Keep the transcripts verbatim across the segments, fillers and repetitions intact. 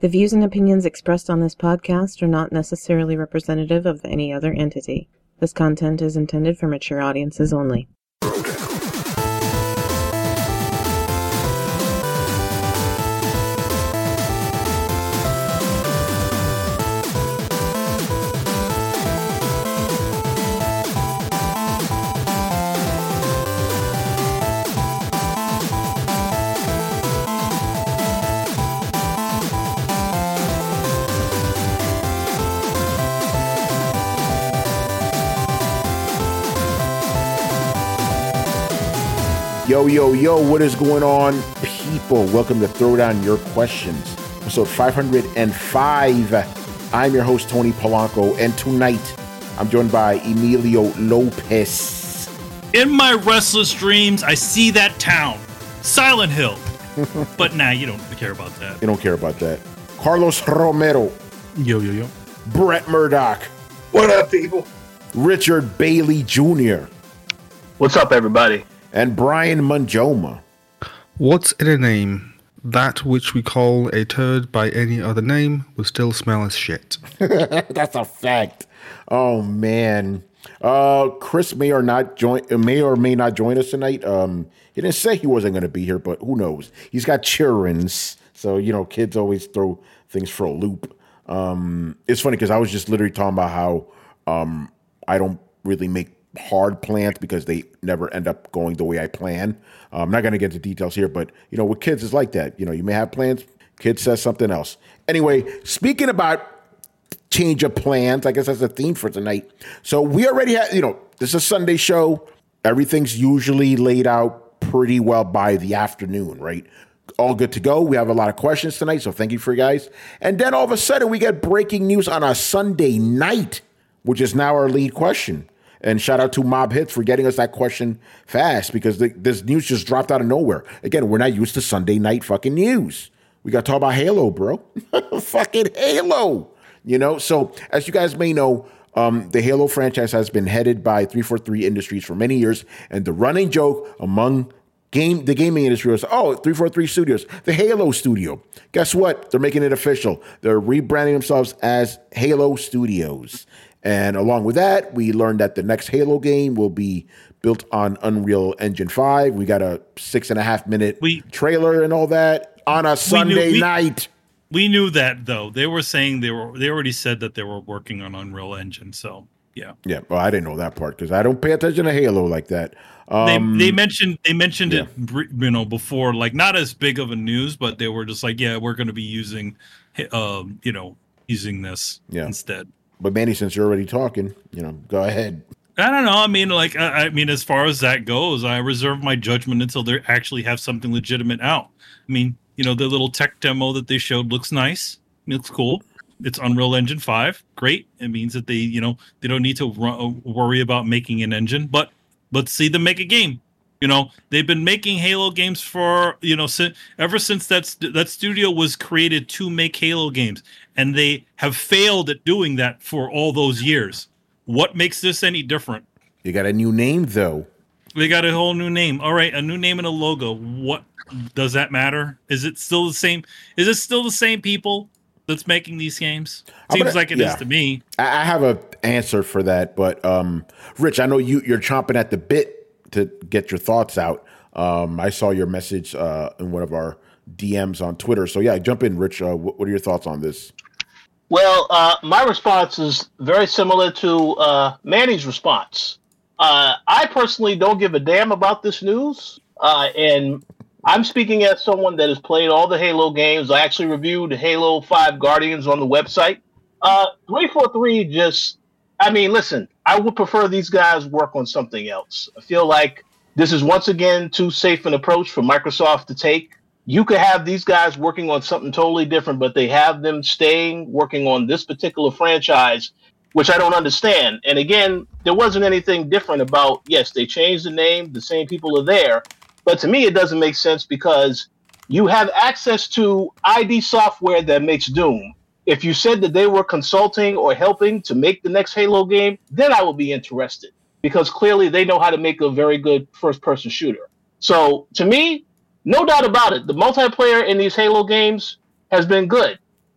The views and opinions expressed on this podcast are not necessarily representative of any other entity. This content is intended for mature audiences only. Yo, yo, yo, what is going on, people? Welcome to Throw Down Your Questions, episode five hundred five. I'm your host, Tony Polanco, and tonight I'm joined by Emilio Lopez. In my restless dreams, I see that town, Silent Hill. But nah, you don't care about that. You don't care about that. Carlos Romero. Yo, yo, yo. Brett Murdoch. What up, people? Richard Bailey Junior What's up, everybody? And Brian Manjoma. What's in a name? That which we call a turd by any other name will still smell as shit. That's a fact. Oh man. Uh, Chris may or not join may or may not join us tonight. Um, he didn't say he wasn't gonna be here, but who knows? He's got childrens, so you know, kids always throw things for a loop. Um, it's funny because I was just literally talking about how um I don't really make hard plans because they never end up going the way I plan. Uh, I'm not going to get into details here, but you know, with kids, it's like that. You know, you may have plans, kid says something else. Anyway, speaking about change of plans, I guess that's the theme for tonight. So we already have, you know, this is a Sunday show. Everything's usually laid out pretty well by the afternoon, right? All good to go. We have a lot of questions tonight, so thank you for you guys. And then all of a sudden, we get breaking news on a Sunday night, which is now our lead question. And shout out to Mob Hits for getting us that question fast because the, this news just dropped out of nowhere. Again, we're not used to Sunday night fucking news. We got to talk about Halo, bro. Fucking Halo. You know, so as you guys may know, um, the Halo franchise has been headed by three forty-three Industries for many years. And the running joke among game the gaming industry was, oh, three forty-three Studios, the Halo Studio. Guess what? They're making it official. They're rebranding themselves as Halo Studios. And along with that, we learned that the next Halo game will be built on Unreal Engine five. We got a six and a half minute we, trailer and all that on a Sunday knew, we, night. We knew that, though. They were saying they were. They already said that they were working on Unreal Engine. So yeah, yeah. Well, I didn't know that part because I don't pay attention to Halo like that. Um, they they mentioned they mentioned yeah. it, you know, before, like not as big of a news, but they were just like, yeah, we're going to be using, um, you know, using this yeah. instead. But Manny, since you're already talking, you know, go ahead. I don't know. I mean, like, I, I mean, as far as that goes, I reserve my judgment until they actually have something legitimate out. I mean, you know, the little tech demo that they showed looks nice. It looks cool. It's Unreal Engine five. Great. It means that they, you know, they don't need to run, worry about making an engine. But let's see them make a game. You know, they've been making Halo games for, you know, si- ever since that, st- that studio was created to make Halo games. And they have failed at doing that for all those years. What makes this any different? You got a new name, though. They got a whole new name. All right, a new name and a logo. What does that matter? Is it still the same? Is it still the same people that's making these games? Seems gonna, like it yeah. is to me. I have an answer for that. But, um, Rich, I know you, you're chomping at the bit to get your thoughts out. Um, I saw your message uh, in one of our D Ms on Twitter. So, yeah, jump in, Rich. Uh, what, what are your thoughts on this? Well, uh, my response is very similar to uh, Manny's response. Uh, I personally don't give a damn about this news. Uh, and I'm speaking as someone that has played all the Halo games. I actually reviewed Halo five Guardians on the website. Uh, three forty-three just, I mean, listen, I would prefer these guys work on something else. I feel like this is once again too safe an approach for Microsoft to take. You could have these guys working on something totally different, but they have them staying working on this particular franchise, which I don't understand. And again, there wasn't anything different about, yes, they changed the name, the same people are there. But to me, it doesn't make sense because you have access to I D software that makes Doom. If you said that they were consulting or helping to make the next Halo game, then I would be interested because clearly they know how to make a very good first-person shooter. So to me, no doubt about it, the multiplayer in these Halo games has been good.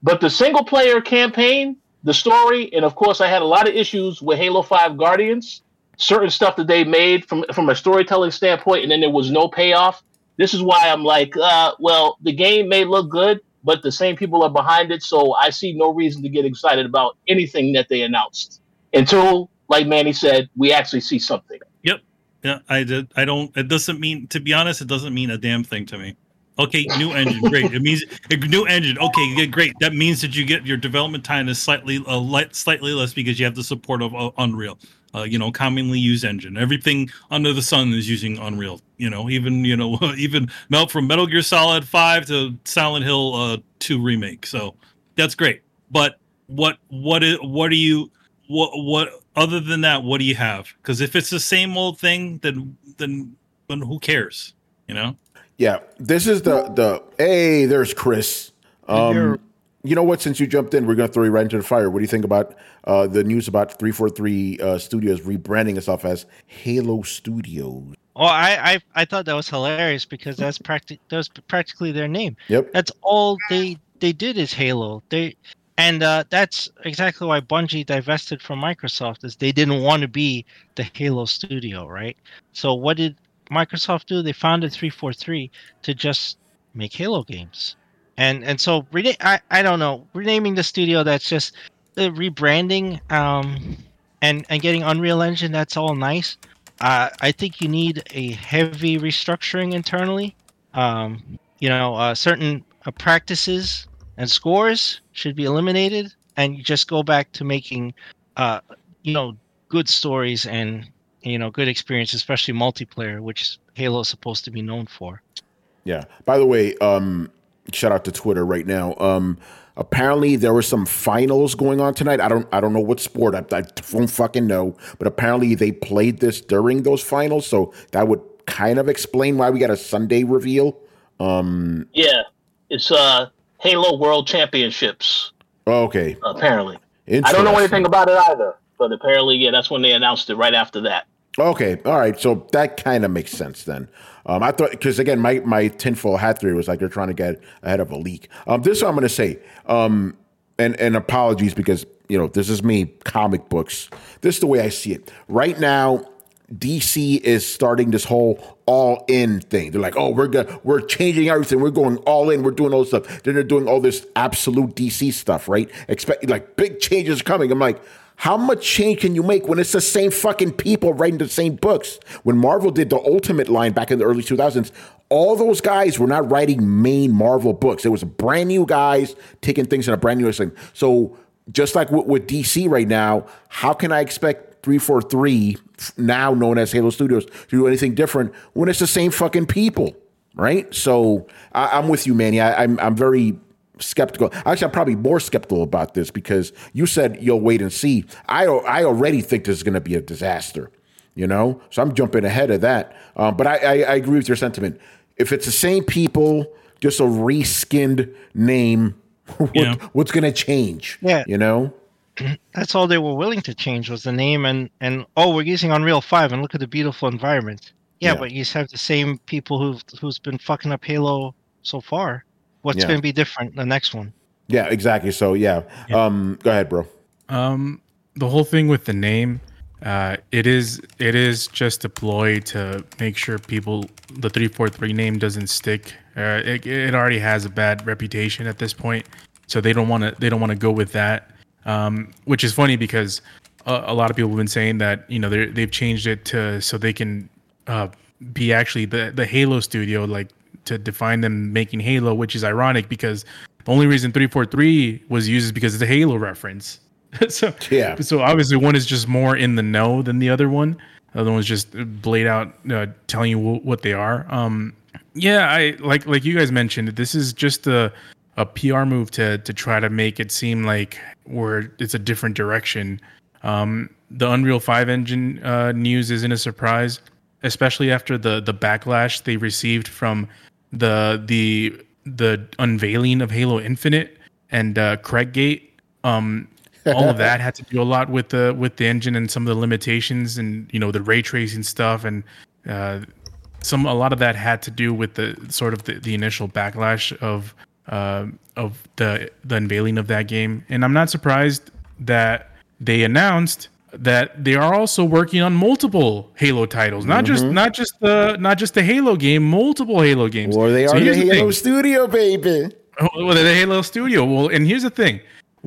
But the single player campaign, the story, and of course, I had a lot of issues with Halo five Guardians. Certain stuff that they made from from a storytelling standpoint, and then there was no payoff. This is why I'm like, uh, well, the game may look good, but the same people are behind it, so I see no reason to get excited about anything that they announced until, like Manny said, we actually see something. Yep. Yeah, I did. I don't. It doesn't mean, to be honest, it doesn't mean a damn thing to me. Okay, new engine, great. It means a new engine. Okay, great. That means that you get your development time is slightly uh, light, slightly less because you have the support of uh, Unreal. Uh, you know, commonly used engine. Everything under the sun is using Unreal. You know, even you know, even Mel from Metal Gear Solid five to Silent Hill uh, two remake. So that's great. But what what is what do you what what other than that? What do you have? Because if it's the same old thing, then then then who cares? You know. Yeah, this is the the. Hey, there's Chris. Um, you know what? Since you jumped in, we're going to throw you right into the fire. What do you think about uh, the news about three forty-three uh, Studios rebranding itself as Halo Studios? Oh, I, I I thought that was hilarious because that's practic that was practically their name. Yep. That's all they they did is Halo. They and uh, that's exactly why Bungie divested from Microsoft is they didn't want to be the Halo studio, right? So what did Microsoft do? They founded three forty-three to just make Halo games. And and so rena- I, I don't know, renaming the studio, that's just the rebranding um and and getting Unreal Engine, that's all nice. Uh, I think you need a heavy restructuring internally. Um, you know, uh, certain uh, practices and scores should be eliminated, and you just go back to making, uh, you know, good stories and, you know, good experience, especially multiplayer, which Halo is supposed to be known for. Yeah. By the way, um, shout out to Twitter right now. Um, apparently there were some finals going on tonight. I don't, I don't know what sport. I, I don't fucking know. But apparently they played this during those finals, so that would kind of explain why we got a Sunday reveal. Um, yeah, it's uh, Halo World Championships. Okay. Apparently, I don't know anything about it either, but apparently, yeah, that's when they announced it right after that. Okay, all right. So that kind of makes sense then. Um, I thought, because again, my, my tinfoil hat theory was like they're trying to get ahead of a leak. Um, this is what I'm going to say. Um, and, and apologies because, you know, this is me, comic books. This is the way I see it. Right now, D C is starting this whole all-in thing. They're like, oh, we're gonna, we're changing everything. We're going all in. We're doing all this stuff. Then they're doing all this absolute D C stuff, right? Expect like big changes coming. I'm like, how much change can you make when it's the same fucking people writing the same books? When Marvel did the Ultimate line back in the early two thousands, all those guys were not writing main Marvel books. It was brand new guys taking things in a brand new thing. So just like with, with D C right now, how can I expect three forty-three, now known as Halo Studios, to do anything different when it's the same fucking people, right? So I, I'm with you, Manny. I, I'm I'm very skeptical. Actually, I'm probably more skeptical about this because you said you'll wait and see. I I already think this is going to be a disaster, you know? So I'm jumping ahead of that. Um, but I, I, I agree with your sentiment. If it's the same people, just a reskinned name, what, Yeah. what's going to change? Yeah. You know? That's all they were willing to change was the name and, and oh, we're using Unreal five and look at the beautiful environment. Yeah, Yeah. but you have the same people who've who's been fucking up Halo so far. What's Yeah. going to be different the next one? Yeah, exactly. So, yeah. Um, go ahead, bro. Um, the whole thing with the name, uh, it is it is just a ploy to make sure people the three forty-three name doesn't stick. Uh, it, it already has a bad reputation at this point, so they don't want to they don't want to go with that. Um, which is funny because a, a lot of people have been saying that you know they they've changed it to so they can uh, be actually the the Halo studio, like to define them making Halo, which is ironic because the only reason three forty-three was used is because it's a Halo reference. so Yeah. so obviously one is just more in the know than the other one. The other one's just blade out uh, telling you w- what they are. Um, yeah, I like like you guys mentioned, this is just a a P R move to to try to make it seem like we're it's a different direction. Um, the Unreal five engine uh, news isn't a surprise, especially after the the backlash they received from the the the unveiling of Halo Infinite and uh, Craiggate. Um, all of that had to do a lot with the with the engine and some of the limitations and you know the ray tracing stuff and uh, some a lot of that had to do with the sort of the, the initial backlash of uh, of the the unveiling of that game, and I'm not surprised that they announced that they are also working on multiple Halo titles, not mm-hmm. just not just the not just the Halo game, multiple Halo games. Well, they so are the Halo the studio, baby. Oh, well, they're the Halo studio. Well, and here's the thing: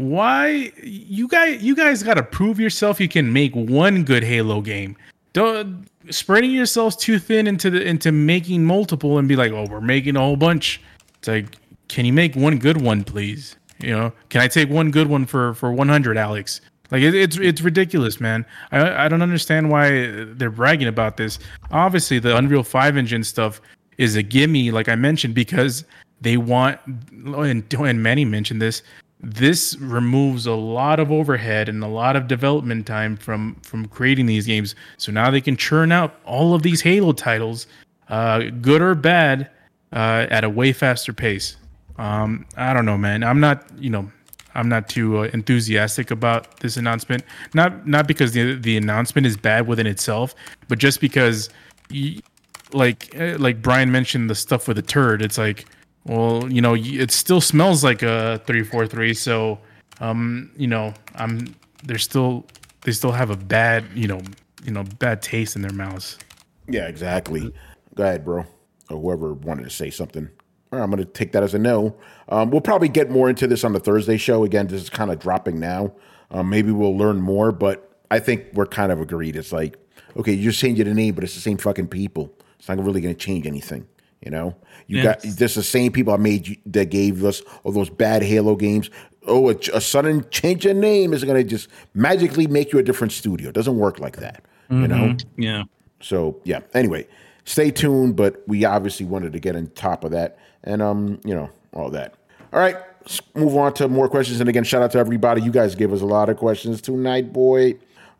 why you guys you guys got to prove yourself. You can make one good Halo game. Don't spreading yourselves too thin into the into making multiple and be like, oh, we're making a whole bunch. It's like, can you make one good one, please? You know, can I take one good one for for one hundred, Alex? Like it, it's it's ridiculous, man. I I don't understand why they're bragging about this. Obviously, the Unreal five engine stuff is a gimme, like I mentioned, because they want, and, and Manny mentioned this. This removes a lot of overhead and a lot of development time from from creating these games. So now they can churn out all of these Halo titles, uh, good or bad, uh, at a way faster pace. Um, I don't know, man. I'm not, you know, I'm not too uh, enthusiastic about this announcement. Not not because the the announcement is bad within itself, but just because, you, like like Brian mentioned, the stuff with the turd. It's like, well, you know, it still smells like a three forty-three. So, um, you know, I'm they're still they still have a bad, you know, you know, bad taste in their mouths. Yeah, exactly. Go ahead, bro. Or whoever wanted to say something. All right, I'm going to take that as a no. Um, we'll probably get more into this on the Thursday show. Again, this is kind of dropping now. Um, maybe we'll learn more, but I think we're kind of agreed. It's like, okay, you're changing the name, but it's the same fucking people. It's not really going to change anything, you know? You yes. got this the same people that made you, that gave us all those bad Halo games. Oh, a, a sudden change of name is going to just magically make you a different studio. It doesn't work like that, mm-hmm. you know? Yeah. So, yeah. Anyway, stay tuned, but we obviously wanted to get on top of that. And, um, you know, all that. All right, let's move on to more questions. And again, shout out to everybody. You guys gave us a lot of questions tonight, boy.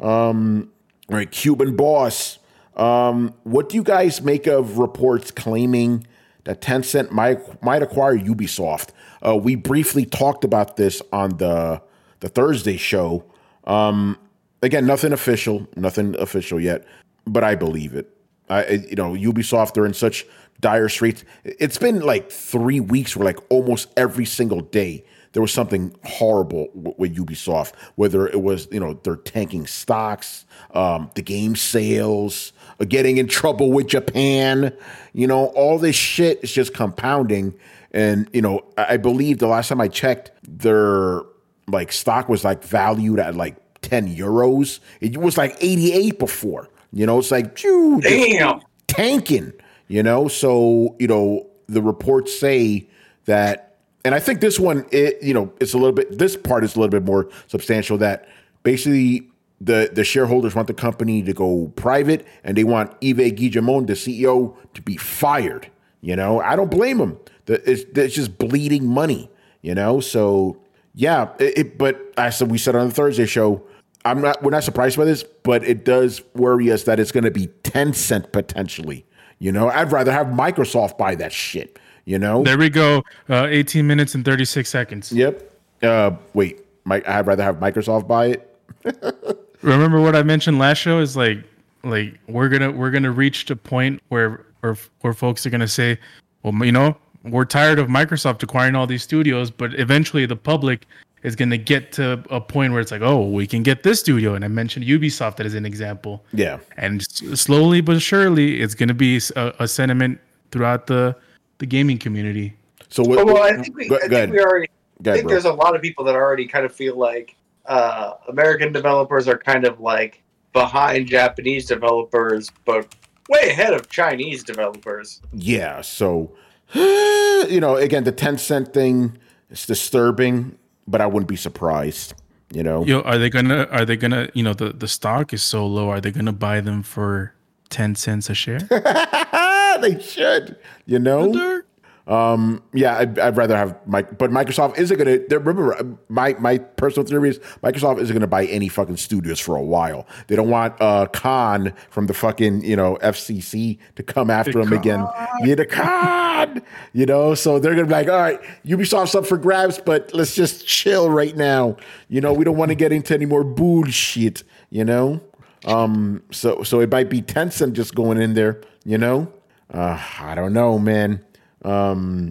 Um, all right, Cuban Boss. Um, what do you guys make of reports claiming that Tencent might might acquire Ubisoft? Uh, we briefly talked about this on the the Thursday show. Um, again, nothing official, nothing official yet, but I believe it. I, you know, Ubisoft, they're in such dire straits. It's been like three weeks where like almost every single day there was something horrible w- with Ubisoft, whether it was, you know, they're tanking stocks, um, the game sales, uh, getting in trouble with Japan, you know, all this shit is just compounding. And, you know, I, I believe the last time I checked, their like stock was like valued at like ten euros. It was like eighty-eight before. You know, it's like, phew, damn, tanking, you know? So, you know, the reports say that, and I think this one, it, you know, it's a little bit, this part is a little bit more substantial, that basically the, the shareholders want the company to go private and they want Yves Guillemot, the C E O, to be fired. You know, I don't blame him. The, it's, it's just bleeding money, you know? So, yeah, it, it, but as we said on the Thursday show, I'm not. We're not surprised by this, but it does worry us that it's going to be Tencent potentially. You know, I'd rather have Microsoft buy that shit. You know, there we go. Uh, eighteen minutes and thirty-six seconds. Yep. Uh, wait, Mike, I'd rather have Microsoft buy it. Remember what I mentioned last show? Is like, like we're gonna we're gonna reach the point where where where folks are gonna say, well, you know, we're tired of Microsoft acquiring all these studios, but eventually the public is going to get to a point where it's like, oh, we can get this studio. And I mentioned Ubisoft as an example. Yeah. And s- slowly but surely, it's going to be a, a sentiment throughout the, the gaming community. So, what, well, I think we, go, I think go ahead. we already, go I ahead, think bro. there's a lot of people that already kind of feel like uh, American developers are kind of like behind Japanese developers, but way ahead of Chinese developers. Yeah. So, you know, again, the Tencent thing is disturbing, but I wouldn't be surprised, you know. Yo, are they gonna? Are they gonna? You know, the, the stock is so low. Are they gonna buy them for ten cents a share? They should, you know. Um, yeah, I'd, I'd rather have Mike, but Microsoft isn't gonna. Remember, my my personal theory is Microsoft isn't gonna buy any fucking studios for a while. They don't want uh Khan from the fucking you know F C C to come after The them Khan. again. Yeah, the Khan, you know. So they're gonna be like, all right, Ubisoft's up for grabs, but let's just chill right now. You know, we don't want to get into any more bullshit. You know, um, so so it might be Tencent just going in there. You know, uh, I don't know, man. Um,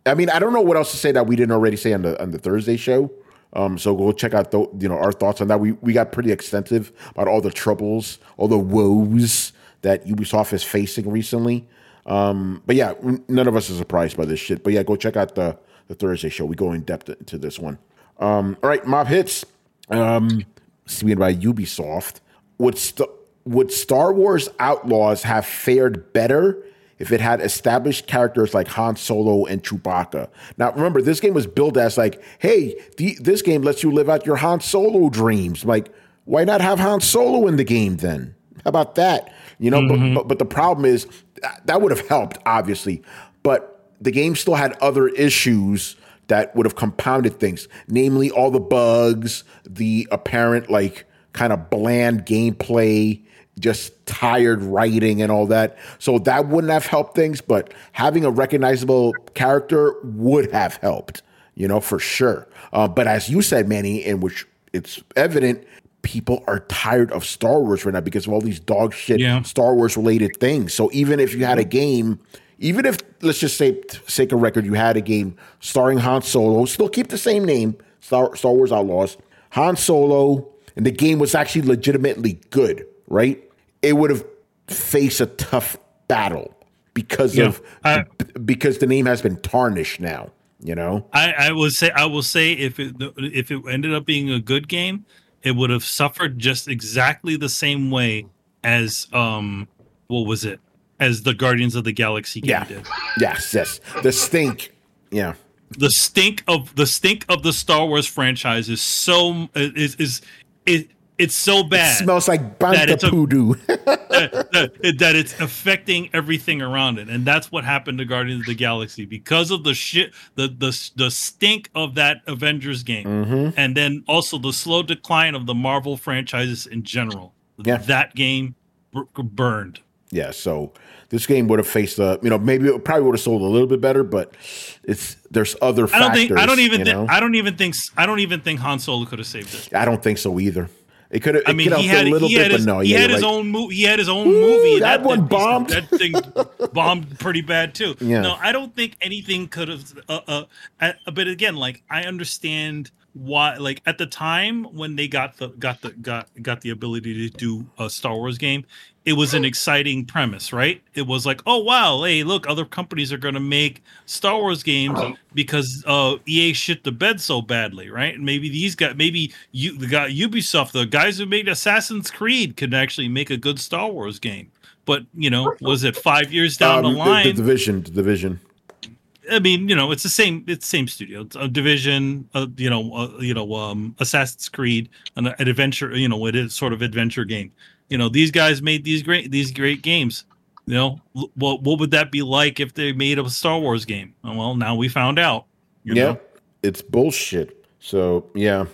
I mean, I don't know what else to say that we didn't already say on the on the Thursday show. Um, so go check out the, you know our thoughts on that. We we got pretty extensive about all the troubles, all the woes that Ubisoft is facing recently. Um, but yeah, none of us are surprised by this shit. But yeah, go check out the the Thursday show. We go in depth into this one. Um, all right, Mob Hits. Um, speaking about Ubisoft, would st- would Star Wars Outlaws have fared better if it had established characters like Han Solo and Chewbacca? Now, remember, this game was billed as like, hey, the, this game lets you live out your Han Solo dreams. Like, why not have Han Solo in the game then? How about that? You know, mm-hmm. but, but but the problem is that, that would have helped, obviously, but the game still had other issues that would have compounded things, namely all the bugs, the apparent like kind of bland gameplay, just tired writing and all that. So that wouldn't have helped things, but having a recognizable character would have helped, you know, for sure. Uh, but as you said, Manny, in which it's evident, people are tired of Star Wars right now because of all these dog shit yeah. Star Wars related things. So even if you had a game, even if, let's just say, sake of record, you had a game starring Han Solo, still keep the same name, Star, Star Wars Outlaws, Han Solo, and the game was actually legitimately good, right? It would have faced a tough battle because yeah, of I, because the name has been tarnished now. You know, I, I would say I will say if it if it ended up being a good game, it would have suffered just exactly the same way as um what was it as the Guardians of the Galaxy game yeah. did. Yes, yes, the stink. Yeah. The stink of the stink of the Star Wars franchise is so is is it it's so bad. It smells like banta poodoo. that, that, that it's affecting everything around it, and that's what happened to Guardians of the Galaxy because of the shit, the the the stink of that Avengers game, mm-hmm. and then also the slow decline of the Marvel franchises in general. Yeah. That game b- burned. Yeah, so this game would have faced a, you know, maybe it probably would have sold a little bit better, but it's there's other factors. I don't think I don't even you think know? I don't even think I don't even think Han Solo could have saved it. I don't think so either. It could have. I mean, he had, a little he bit, had his, but no, he yeah, had his right. own movie. He had his own movie. That, that one that, bombed. That thing bombed pretty bad too. Yeah. No, I don't think anything could have. Uh, uh, uh, but again, like I understand why. Like at the time when they got the got the got got the ability to do a Star Wars game, it was an exciting premise, right? It was like, oh wow, hey, look, other companies are going to make Star Wars games because uh, E A shit the bed so badly, right? And maybe these guys, maybe you, the guy Ubisoft, the guys who made Assassin's Creed, could actually make a good Star Wars game. But you know, was it five years down um, the line? The, the Division, the Division. I mean, you know, it's the same. It's the same studio. It's a Division, uh, you know, uh, you know, um, Assassin's Creed, an, an adventure. You know, it is sort of adventure game. You know, these guys made these great these great games. You know, what what would that be like if they made a Star Wars game? Well, now we found out. You yeah, know? It's bullshit. So yeah,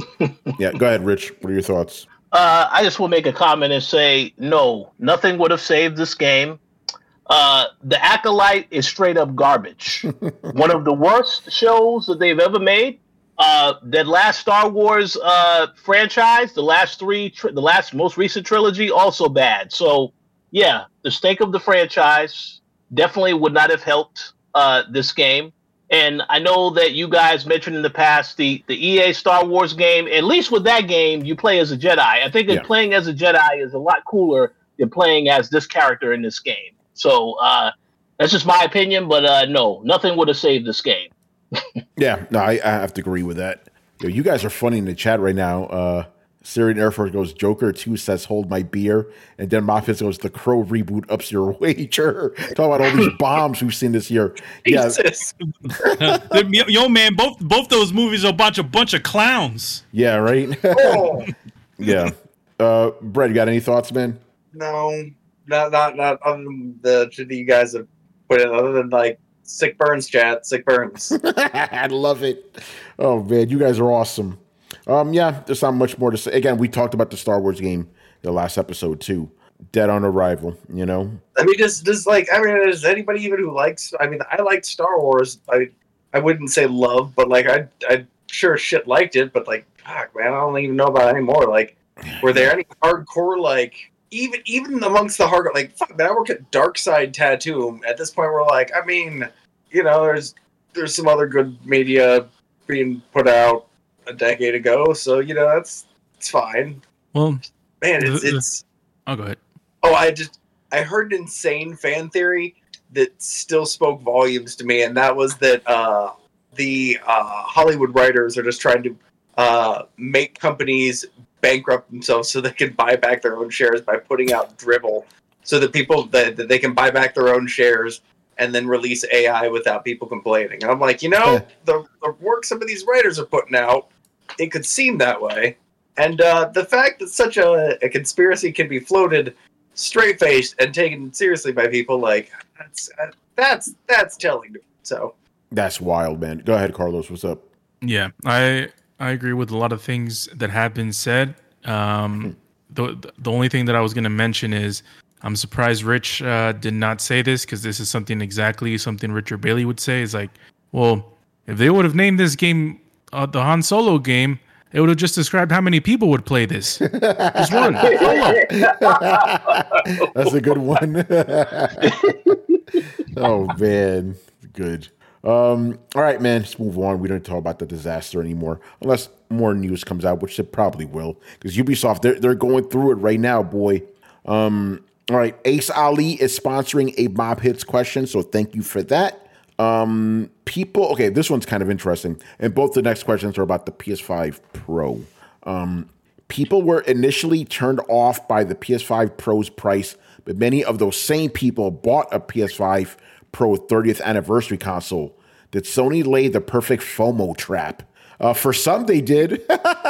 yeah. Go ahead, Rich. What are your thoughts? Uh, I just will make a comment and say no. Nothing would have saved this game. Uh, the Acolyte is straight up garbage. One of the worst shows that they've ever made. Uh, that last Star Wars uh, franchise, the last three, tri- the last most recent trilogy, also bad. So, yeah, the stink of the franchise definitely would not have helped uh, this game. And I know that you guys mentioned in the past the, the E A Star Wars game. At least with that game, you play as a Jedi. I think that yeah. playing as a Jedi is a lot cooler than playing as this character in this game. So uh, that's just my opinion, but uh, no, nothing would have saved this game. yeah, no, I, I have to agree with that. Yo, you guys are funny in the chat right now. Uh, Syrian Air Force goes, Joker two says, hold my beer. And then Moffitt goes, the Crow reboot ups your wager. Talk about all these bombs we've seen this year. Yeah. Yo, man, both both those movies are a bunch, a bunch of clowns. Yeah, right? Oh. yeah. Uh, Brett, you got any thoughts, man? No, not, not, not other than the shit that you guys have put in, other than like, sick burns, chat. Sick burns. I love it. Oh man, you guys are awesome. Um, yeah, there's not much more to say. Again, we talked about the Star Wars game the last episode too. Dead on arrival. You know. I mean, just, just like I mean, is anybody even who likes? I mean, I liked Star Wars. I, I wouldn't say love, but like I, I sure as shit liked it. But like, fuck, man, I don't even know about it anymore. Like, were there any hardcore like? Even even amongst the hardcore, like, fuck, man, I work at Dark Side Tattoo. At this point, we're like, I mean, you know, there's there's some other good media being put out a decade ago, so you know that's it's fine. Well, Man, it's the- the- it's. I'll go ahead. Oh, I just I heard an insane fan theory that still spoke volumes to me, and that was that uh, the uh, Hollywood writers are just trying to uh, make companies bankrupt themselves so they can buy back their own shares by putting out drivel, so that people that, that they can buy back their own shares and then release A I without people complaining. And I'm like, you know, the, the work some of these writers are putting out, it could seem that way. And uh, the fact that such a, a conspiracy can be floated straight-faced and taken seriously by people, like, that's uh, that's that's telling me. So That's wild, man. Go ahead, Carlos. What's up? Yeah, I I agree with a lot of things that have been said. Um, the the only thing that I was going to mention is I'm surprised Rich uh, did not say this, because this is something exactly something Richard Bailey would say. Is like, well, if they would have named this game uh, the Han Solo game, it would have just described how many people would play this. Just one. That's a good one. Oh man, good. Um, all right, man. Let's move on. We don't talk about the disaster anymore, unless more news comes out, which it probably will, because Ubisoft they're they're going through it right now, boy. Um, all right, Ace Ali is sponsoring a Mob Hits question, so thank you for that. Um, people, okay, this one's kind of interesting, and both the next questions are about the P S five Pro. Um, people were initially turned off by the P S five Pro's price, but many of those same people bought a P S five Pro thirtieth anniversary console. Did Sony lay the perfect FOMO trap? Uh, for some, they did.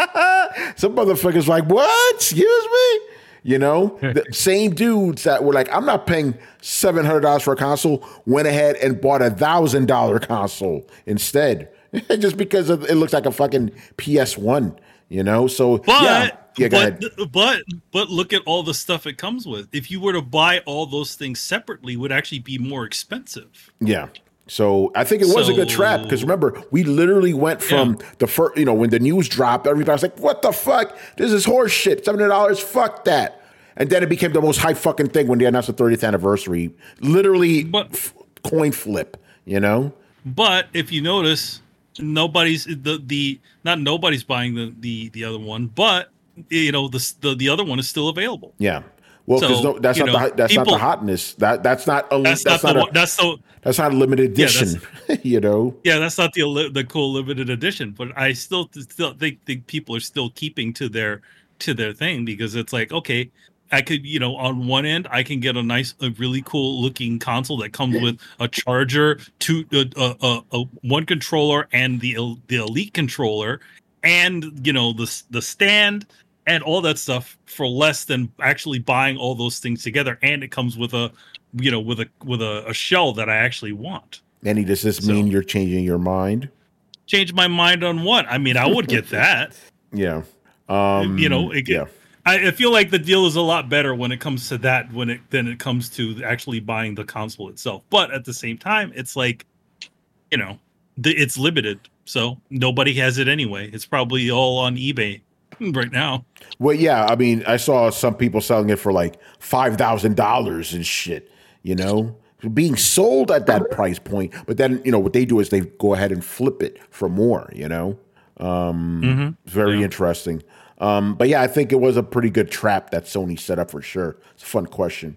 Some motherfuckers like, what? Excuse me? You know, the same dudes that were like, I'm not paying seven hundred dollars for a console, went ahead and bought a one thousand dollars console instead. Just because of, it looks like a fucking P S one, you know? So, But, yeah. Yeah, go but, ahead. but, but look at all the stuff it comes with. If you were to buy all those things separately, it would actually be more expensive. Yeah. So I think it was a good trap, because remember, we literally went from Yeah. the first, you know, when the news dropped, everybody was like, what the fuck? This is horse shit. seven hundred dollars, fuck that. And then it became the most hype fucking thing when they announced the thirtieth anniversary. Literally But- f- coin flip, you know? But if you notice, nobody's the the not nobody's buying the the the other one, but you know the the, the other one is still available. Yeah. Well, because So, no, that's you not know, the that's people- not the hotness. That that's not a That's, that's, not, not, the a one, that's the that's not a limited Yeah, that's- edition. You know? yeah that's not the li- the cool limited edition. But I still still think, think people are still keeping to their to their thing, because it's like, okay, I could, you know, on one end, I can get a nice, a really cool looking console that comes with a charger, two, uh, uh, uh, uh, one controller, and the el- the Elite controller, and you know the the stand and all that stuff for less than actually buying all those things together. And it comes with a, you know, with a with a, a shell that I actually want. Andy, does this So- mean you're changing your mind? Change my mind on what? I mean, I would get that. Yeah. Um, You know, it- yeah. I, I feel like the deal is a lot better when it comes to that when it than it comes to actually buying the console itself. But at the same time, it's like, you know, the, it's limited, so nobody has it anyway. It's probably all on eBay right now. Well, yeah, I mean, I saw some people selling it for like five thousand dollars and shit, you know, being sold at that price point. But then, you know, what they do is they go ahead and flip it for more, you know. Um, Mm-hmm. Very Yeah. interesting. Um, but yeah, I think it was a pretty good trap that Sony set up for sure. It's a fun question.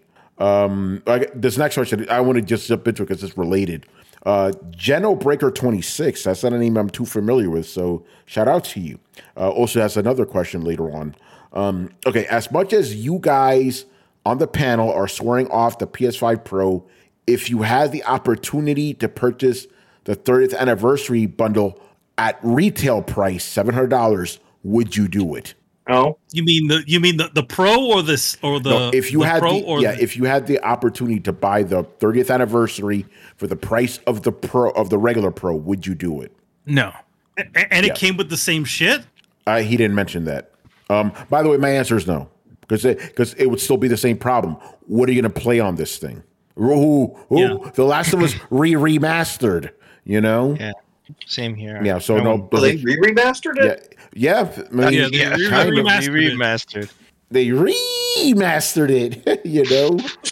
Um, I, this next question, I want to just jump into it because it's related. Uh, Geno Breaker twenty-six, that's not a name I'm too familiar with, so shout out to you. Uh, also has another question later on. Um, okay, as much as you guys on the panel are swearing off the P S five Pro, if you had the opportunity to purchase the thirtieth anniversary bundle at retail price, seven hundred dollars, would you do it? Oh, You mean the you mean the, the Pro or this or the No, if you the had Pro the, or yeah, the, if you had the opportunity to buy the thirtieth anniversary for the price of the Pro of the regular Pro, would you do it? No. and, and it yeah. came with the same shit. Uh, he didn't mention that. Um, by the way, my answer is no, because it, because it would still be the same problem. What are you going to play on this thing? Ooh, ooh, Yeah. The Last of Us re remastered. You know, Yeah. Same here. yeah. So no, well, they re-remastered it. yeah, yeah. I mean, Yeah, they Yeah, re- kind of. remastered we it. remastered. They remastered it. You know.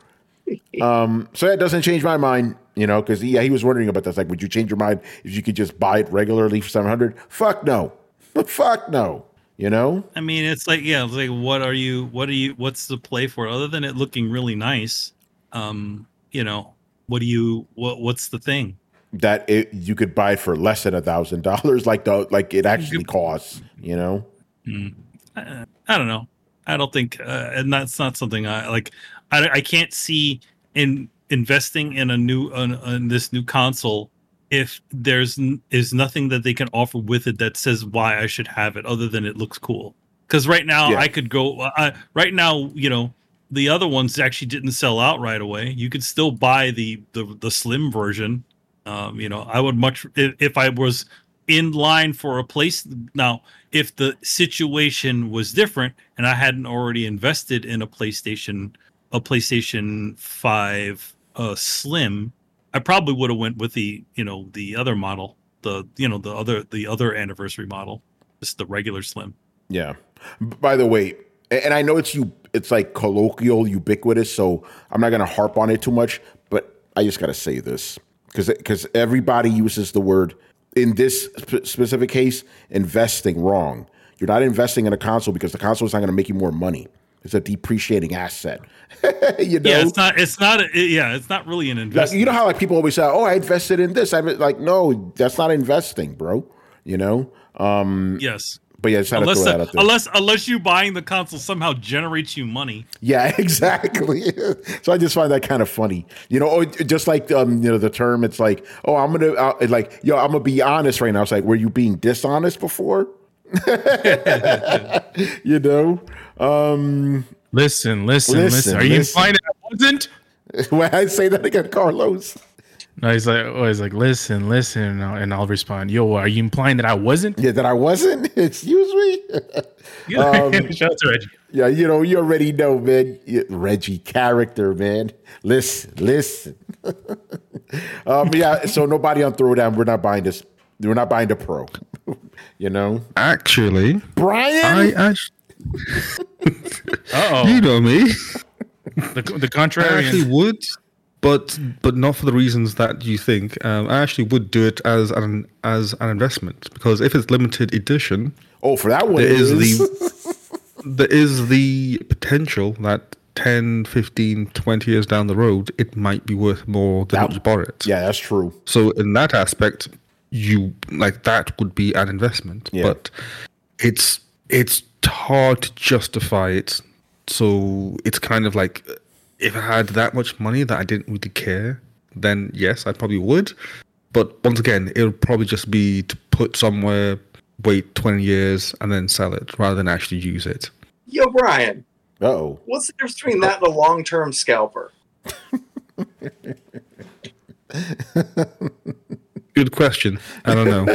Um, so that doesn't change my mind, you know, because yeah, he was wondering about this. Like, would you change your mind if you could just buy it regularly for seven hundred? Fuck no, fuck no. You know, I mean, it's like, yeah, it's like, what are you? What are you? What's the play for it? Other than it looking really nice, um, you know, what do you? What What's the thing? That it, you could buy it for less than a thousand dollars, like the like it actually costs. You know, mm, I, I don't know. I don't think, uh, and that's not something I like. I, I can't see in investing in a new in, in this new console if there's is nothing that they can offer with it that says why I should have it, other than it looks cool. Because right now Yeah. I could go. Uh, right now, you know, the other ones actually didn't sell out right away. You could still buy the the, the slim version. Um, you know, I would much if, if I was in line for a place now. If the situation was different and I hadn't already invested in a PlayStation, a PlayStation five uh, Slim, I probably would have went with the you know the other model, the you know the other the other anniversary model, just the regular Slim. yeah. By the way, and I know it's you, it's like colloquial, ubiquitous, so I'm not gonna harp on it too much, but I just gotta say this. Because because everybody uses the word, in this sp- specific case, investing wrong. You're not investing in a console because the console is not going to make you more money. It's a depreciating asset. you know? Yeah, it's not. It's not. A, it- yeah, it's not really an Like, investment. you know how like people always say, "Oh, I invested in this." I'm like, no, that's not investing, bro. You know. Um, Yes. but yeah, just had to Unless throw that the, out there. unless unless you buying the console somehow generates you money. Yeah, exactly. So I just find that kind of funny, you know. Or just like um, you know, the term. It's like, oh, I'm gonna uh, like, yo, I'm gonna be honest right now. It's like, were you being dishonest before? you know. Um, Listen, listen, Listen, listen. Are you listen. implying that I wasn't? when I say that again, Carlos. No, he's like, oh, he's like, listen, listen, and I'll, and I'll respond. Yo, are you implying that I wasn't? Yeah, that I wasn't. Excuse me. Um, Shout out to Reggie. Yeah, you know, you already know, man. Yeah, Reggie character, man. Listen, listen. um, yeah. So nobody on Throwdown. We're not buying this. We're not buying the Pro. you know, Actually, Brian. I actually, Uh you oh, know me. the the I actually contrarian. would, but but not for the reasons that you think. Um, I actually would do it as an as an investment, because if it's limited edition, oh, for that one, there it is is. the there is the potential that ten, fifteen, twenty years down the road, it might be worth more than That- what you bought it. yeah, that's true. So in that aspect, you like that would be an investment. Yeah. But it's it's hard to justify it. So it's kind of like, if I had that much money that I didn't really care, then yes, I probably would. But once again, it would probably just be to put somewhere, wait twenty years, and then sell it rather than actually use it. Yo, Brian, Uh oh. what's the difference between that and a long-term scalper? Good question. I don't know.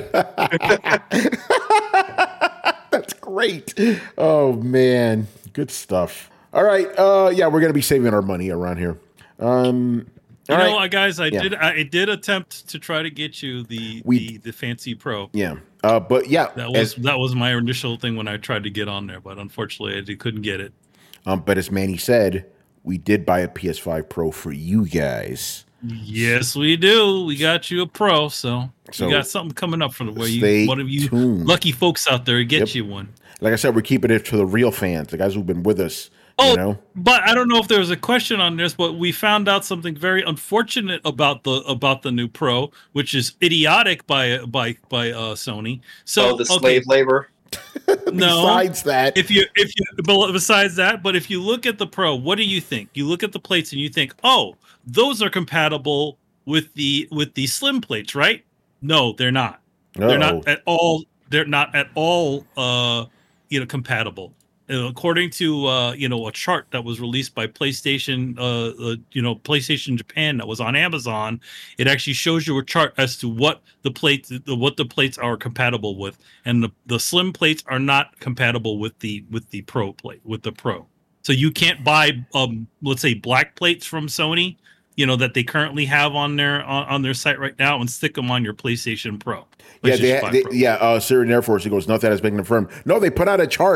That's great. Oh man, good stuff. All right. Uh, yeah, we're gonna be saving our money around here. Um, You all know, right. uh, guys, I Yeah. did. I did attempt to try to get you the We- the, the fancy Pro. Yeah. Uh, but yeah, That was as, that was my initial thing when I tried to get on there, but unfortunately, I did- couldn't get it. um, but as Manny said, we did buy a P S five Pro for you guys. Yes, we do. We got you a Pro, so, So, we got something coming up for the way stay you one of you tuned. lucky folks out there get Yep. you one. Like I said, we're keeping it to the real fans, the guys who've been with us. Oh, You know, but I don't know if there was a question on this, but we found out something very unfortunate about the about the new Pro, which is idiotic by by by uh, Sony. So oh, the okay, slave labor. no. besides that, If you if you but besides that, but if you look at the Pro, what do you think? You look at the plates and you think, oh, those are compatible with the with the slim plates, right? No, they're not. They're Uh-oh. not at all. They're not at all. Uh, you know, compatible. Uh, according to uh, you know a chart that was released by PlayStation, uh, uh, you know PlayStation Japan that was on Amazon, it actually shows you a chart as to what the plates, the, what the plates are compatible with, and the, the slim plates are not compatible with the with the Pro plate with the Pro. So you can't buy, um, let's say, black plates from Sony, you know that they currently have on their on, on their site right now, and stick them on your PlayStation Pro. yeah, PlayStation they, five they, Pro. yeah. Uh, Syrian Air Force. He goes, nothing has been confirmed. No, they put out a chart.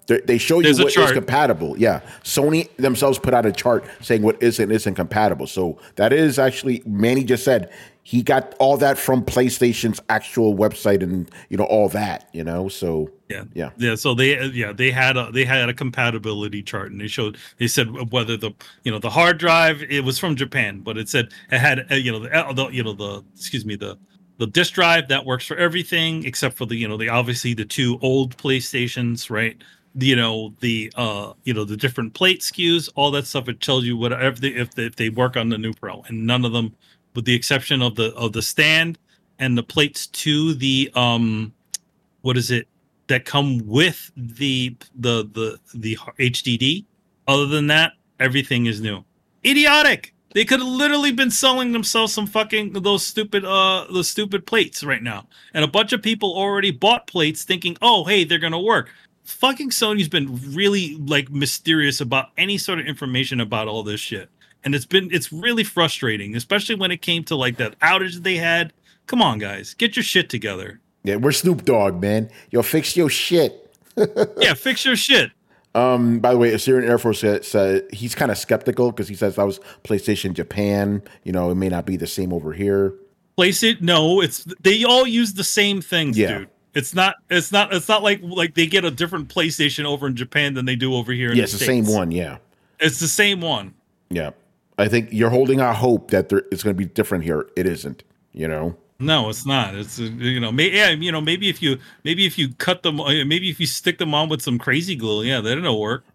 They, they show you There's a what is chart. compatible. Yeah, Sony themselves put out a chart saying what is and isn't compatible. So that is actually, Manny just said he got all that from PlayStation's actual website and you know all that. You know, so Yeah, yeah, yeah. So they, yeah, they had a they had a compatibility chart, and they showed they said whether the you know the hard drive, it was from Japan, but it said it had uh, you know the, uh, the you know the excuse me the the disk drive that works for everything except for the you know the obviously the two old PlayStations, right? The, you know the uh you know the different plate S K Us, all that stuff. It tells you whatever they, if they, if they work on the new Pro, and none of them, with the exception of the of the stand and the plates to the um what is it that come with the the the the H D D. Other than that, everything is new. Idiotic. They could have literally been selling themselves some fucking those stupid uh the stupid plates right now, and a bunch of people already bought plates thinking, oh hey, they're gonna work. Fucking Sony's been really like mysterious about any sort of information about all this shit, and it's been it's really frustrating, especially when it came to like that outage they had. Come on, guys, get your shit together. yeah. We're Snoop Dogg, man. Yo, fix your shit. Yeah, fix your shit. Um, by the way, Assyrian Air Force said, said he's kind of skeptical because he says that was PlayStation Japan. You know, it may not be the same over here. Place it. No, it's they all use the same things, Yeah. dude. It's not. It's not. It's not like like they get a different PlayStation over in Japan than they do over here. In Yeah, the it's the States. same one. Yeah, It's the same one. yeah. I think you're holding out hope that there, it's going to be different here. It isn't. You know. No, it's not. It's uh, you know, may, yeah, you know, maybe if you maybe if you cut them, uh, maybe if you stick them on with some crazy glue, yeah, that'll work.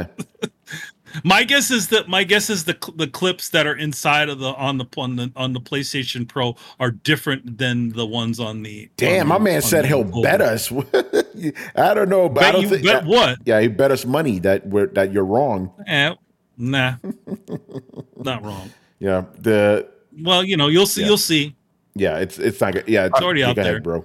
My guess is that my guess is the cl- the clips that are inside of the on the on the on the PlayStation Pro are different than the ones on the. Damn, on my the- man on said the he'll Global. bet us. I don't know, but I Bet don't you think. bet what? Yeah, he bet us money that we're that you're wrong. Eh, nah, not wrong. Yeah, the Well, you know, you'll see. Yeah. You'll see. yeah, it's it's not good. Yeah, It's already yeah, out go ahead, there. bro.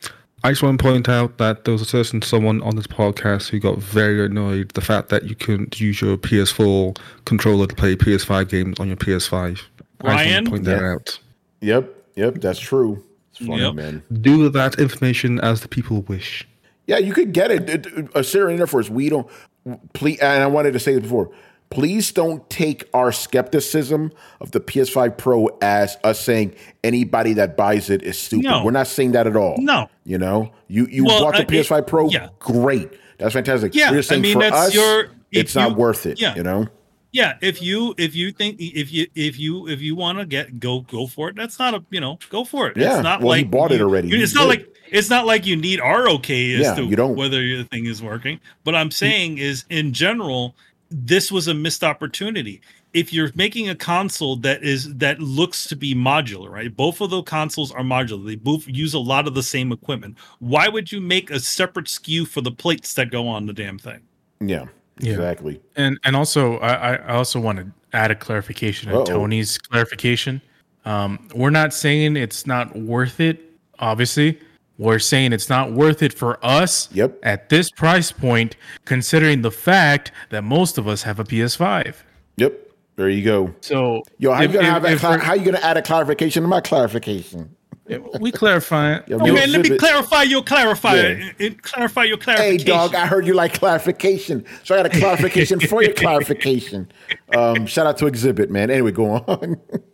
I just want to point out that there was a certain someone on this podcast who got very annoyed the fact that you couldn't use your P S four controller to play P S five games on your P S five. I just Ryan? want to point that Yeah. out. Yep, yep, that's true. It's funny, Yep. man. Do with that information as the people wish. Yeah, you could get it. it, it Assyrian Air Force, we don't. Please, and I wanted to say this before. Please don't take our skepticism of the P S five Pro as us saying anybody that buys it is stupid. No. We're not saying that at all. No. You know, you you Well, bought the uh, P S five it- Pro, yeah. great. That's fantastic. Yeah, We're just I saying mean, for that's us, your- if it's not you- worth it. yeah. You know. Yeah, if you if you think if you if you if you want to get go go for it, that's not a you know go for it. Yeah, it's not well, he like bought it you- already. you- It's He not did. like it's not like you need our okay as Yeah, to you don't. whether your thing is working. But I'm saying is in general, this was a missed opportunity. If you're making a console that is that looks to be modular, right? Both of the consoles are modular. They both use a lot of the same equipment. Why would you make a separate S K U for the plates that go on the damn thing? Yeah. Yeah. Exactly. And and also I, I also want to add a clarification Uh-oh. on Tony's clarification. Um, we're not saying it's not worth it, obviously. We're saying it's not worth it for us Yep. at this price point, considering the fact that most of us have a P S five. Yep. There you go. So Yo, how if- you gonna if- have a, if cla- we're- how you gonna add a clarification to my clarification? we clarify it. Yo, Oh Yo, man, let me exhibit. clarify your clarify Yeah. uh, uh, clarify your Hey, clarification. dog, I heard you like clarification, so I got a clarification for your clarification. Um, shout out to Exhibit, man. Anyway, go on.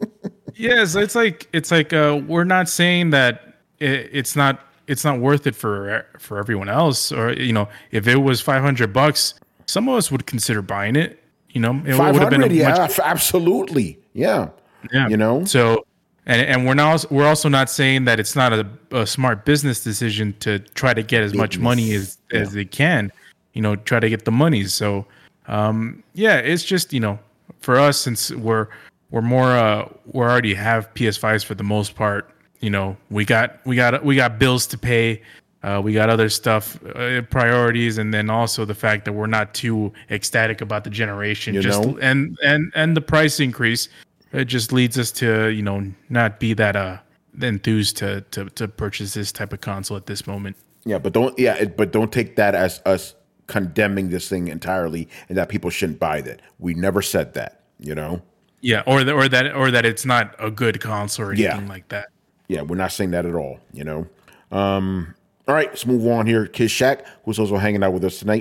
Yes, it's like it's like uh, we're not saying that it, it's not it's not worth it for for everyone else, or you know, if it was five hundred bucks, some of us would consider buying it. You know, it Five would have been a hundred, yeah, much, f- absolutely, yeah. yeah. You know, So, and and we're not we're also not saying that it's not a, a smart business decision to try to get as much Business, money as as they can. You know, try to get the money. So, um, yeah, it's just you know, for us since we're we're more uh we already have P S fives for the most part. You know, we got we got we got bills to pay. Uh, we got other stuff, uh, priorities, and then also the fact that we're not too ecstatic about the generation. You just know? and and and the price increase, it just leads us to you know not be that uh enthused to to to purchase this type of console at this moment. yeah, but don't, yeah, it, but don't take that as us condemning this thing entirely and that people shouldn't buy that. We never said that. You know, Yeah, or the, or that or that it's not a good console or anything Yeah. like that. yeah, we're not saying that at all. You know. Um, all right, let's move on here. Kid Shaq, who's also hanging out with us tonight.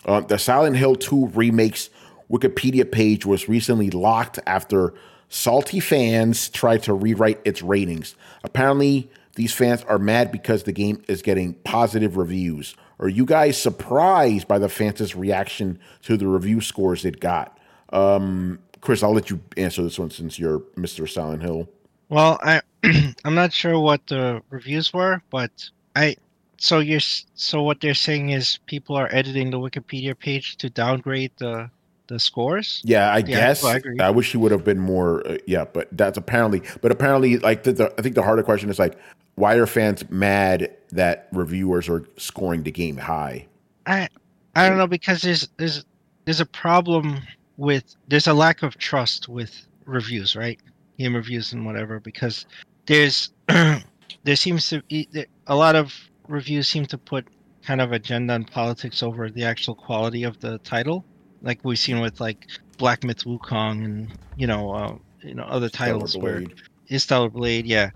Uh, the Silent Hill two Remake's Wikipedia page was recently locked after salty fans tried to rewrite its ratings. Apparently, these fans are mad because the game is getting positive reviews. Are you guys surprised by the fans' reaction to the review scores it got? Um, Chris, I'll let you answer this one since you're Mister Silent Hill. Well, I I'm not sure what the reviews were, but I so you're s- so what they're saying is people are editing the Wikipedia page to downgrade the the scores. Yeah, I Yeah, guess. I agree. I wish he would have been more. Uh, yeah, but that's apparently. But apparently, like the, the, I think the harder question is like, why are fans mad that reviewers are scoring the game high? I I don't know because there's there's there's a problem with there's a lack of trust with reviews, right? Game reviews and whatever because there's there seems to be a lot of reviews seem to put kind of agenda and politics over the actual quality of the title, like we've seen with like Black Myth Wukong and you know uh, you know other titles Stellar where Blade. is Stellar Blade, yeah.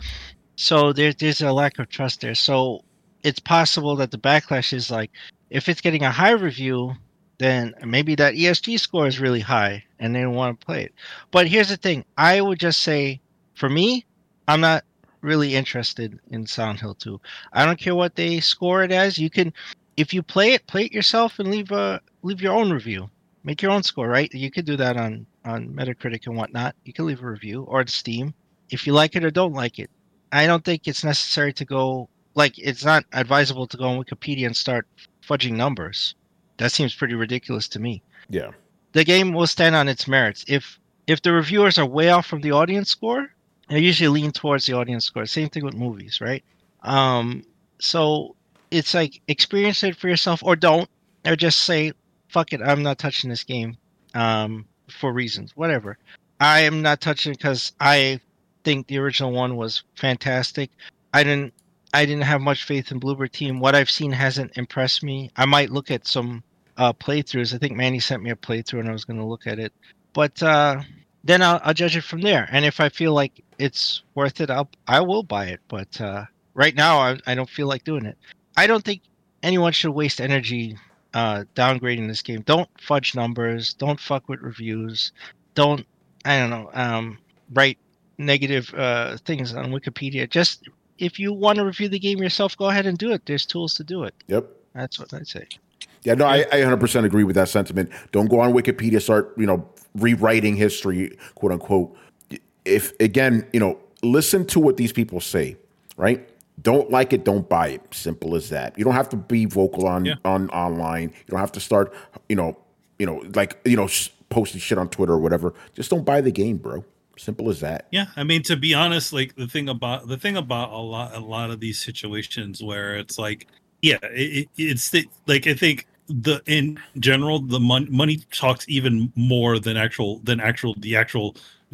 So there, there's a lack of trust there. So it's possible that the backlash is like, if it's getting a high review, then maybe that E S G score is really high and they don't want to play it. But here's the thing. I would just say, for me, I'm not really interested in Silent Hill two. I don't care what they score it as. You can, if you play it, play it yourself and leave a leave your own review. Make your own score, right? You could do that on, on Metacritic and whatnot. You can leave a review or on Steam. If you like it or don't like it. I don't think it's necessary to go like it's not advisable to go on Wikipedia and start fudging numbers. That seems pretty ridiculous to me. Yeah. The game will stand on its merits. If if the reviewers are way off from the audience score, they usually lean towards the audience score. Same thing with movies, right? Um, so it's like experience it for yourself or don't, or just say, fuck it, I'm not touching this game um, for reasons, whatever. I am not touching it because I think the original one was fantastic. I didn't I didn't have much faith in Bloober Team. What I've seen hasn't impressed me. I might look at some uh, playthroughs. I think Manny sent me a playthrough and I was going to look at it. But uh, then I'll, I'll judge it from there. And if I feel like it's worth it, I'll I will buy it. But uh, right now, I, I don't feel like doing it. I don't think anyone should waste energy uh, downgrading this game. Don't fudge numbers. Don't fuck with reviews. Don't, I don't know, um, write negative uh, things on Wikipedia. Just if you want to review the game yourself, go ahead and do it. There's tools to do it. Yep. That's what I'd say. Yeah, no, I, I one hundred percent agree with that sentiment. Don't go on Wikipedia, start, you know, rewriting history, quote unquote. If, again, you know, listen to what these people say, right? Don't like it, don't buy it. Simple as that. You don't have to be vocal on, Yeah. on online. You don't have to start, you know, you know, like, you know, posting shit on Twitter or whatever. Just don't buy the game, bro. Simple as that. Yeah, I mean, to be honest, like the thing about the thing about a lot a lot of these situations where it's like, yeah, it, it, it's the, like I think the in general the mon- money talks even more than actual than actual the actual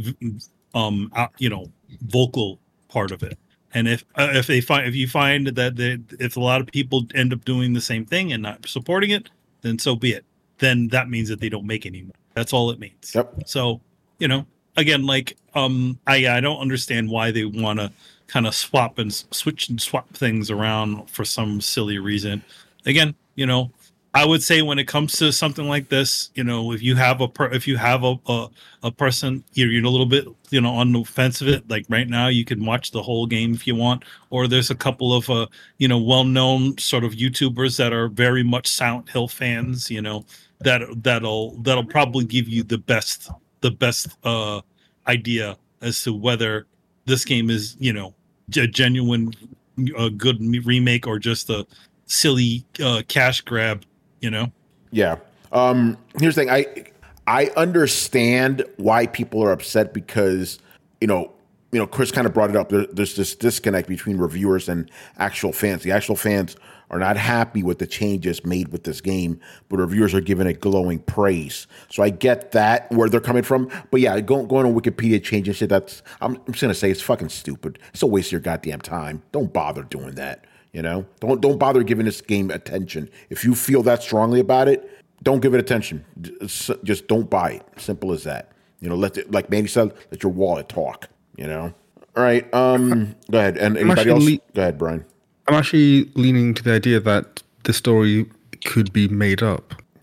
um uh, you know vocal part of it. And if uh, if they find if you find that they, if a lot of people end up doing the same thing and not supporting it, then so be it. Then that means that they don't make any more. That's all it means. Yep. So you know. Again, like um, I I don't understand why they want to kind of swap and s- switch and swap things around for some silly reason. Again, you know, I would say when it comes to something like this, you know, if you have a per, if you have a a, a person you're, you're a little bit you know on the fence of it, like right now you can watch the whole game if you want, or there's a couple of uh you know well-known sort of YouTubers that are very much Silent Hill fans, you know, that that'll that'll probably give you the best. the best uh, idea as to whether this game is, you know, a genuine, uh, good remake or just a silly uh, cash grab, you know? Yeah. Um, here's the thing. I I understand why people are upset because, you know, you know, Chris kind of brought it up. There, there's this disconnect between reviewers and actual fans. The actual fans are not happy with the changes made with this game, but reviewers are giving it glowing praise. So I get that where they're coming from. But yeah, going going on Wikipedia changing shit, that's I'm, I'm just gonna say it's fucking stupid. It's a waste of your goddamn time. Don't bother doing that. You know, don't don't bother giving this game attention. If you feel that strongly about it, don't give it attention. Just, just don't buy it. Simple as that. You know, let the, like Manny said, let your wallet talk. You know. All right. Um. Go ahead. And anybody else? le- Go ahead, Brian. I'm actually leaning to the idea that the story could be made up.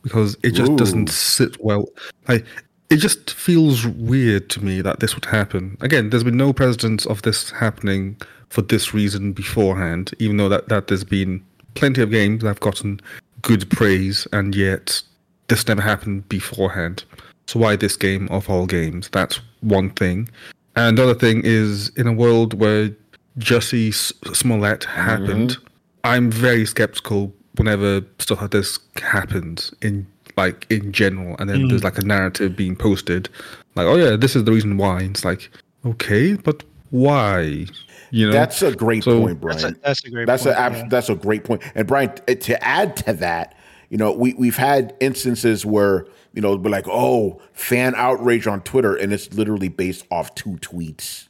because it just Ooh. doesn't sit well. Like, it just feels weird to me that this would happen. Again, there's been no precedence of this happening for this reason beforehand, even though that, that there's been plenty of games that have gotten good praise, and yet this never happened beforehand. So why this game of all games? That's one thing. And the other thing is, in a world where Jussie Smollett happened, mm-hmm. I'm very skeptical whenever stuff like this happens in like in general, and then mm. there's like a narrative being posted, like, oh yeah, this is the reason why. And it's like, okay, but why? You know, that's a great so, point, Brian. That's a, that's a great. That's point, a yeah. that's a great point. And Brian, to add to that, you know, we we've had instances where, you know, we're like, oh, fan outrage on Twitter, and it's literally based off two tweets.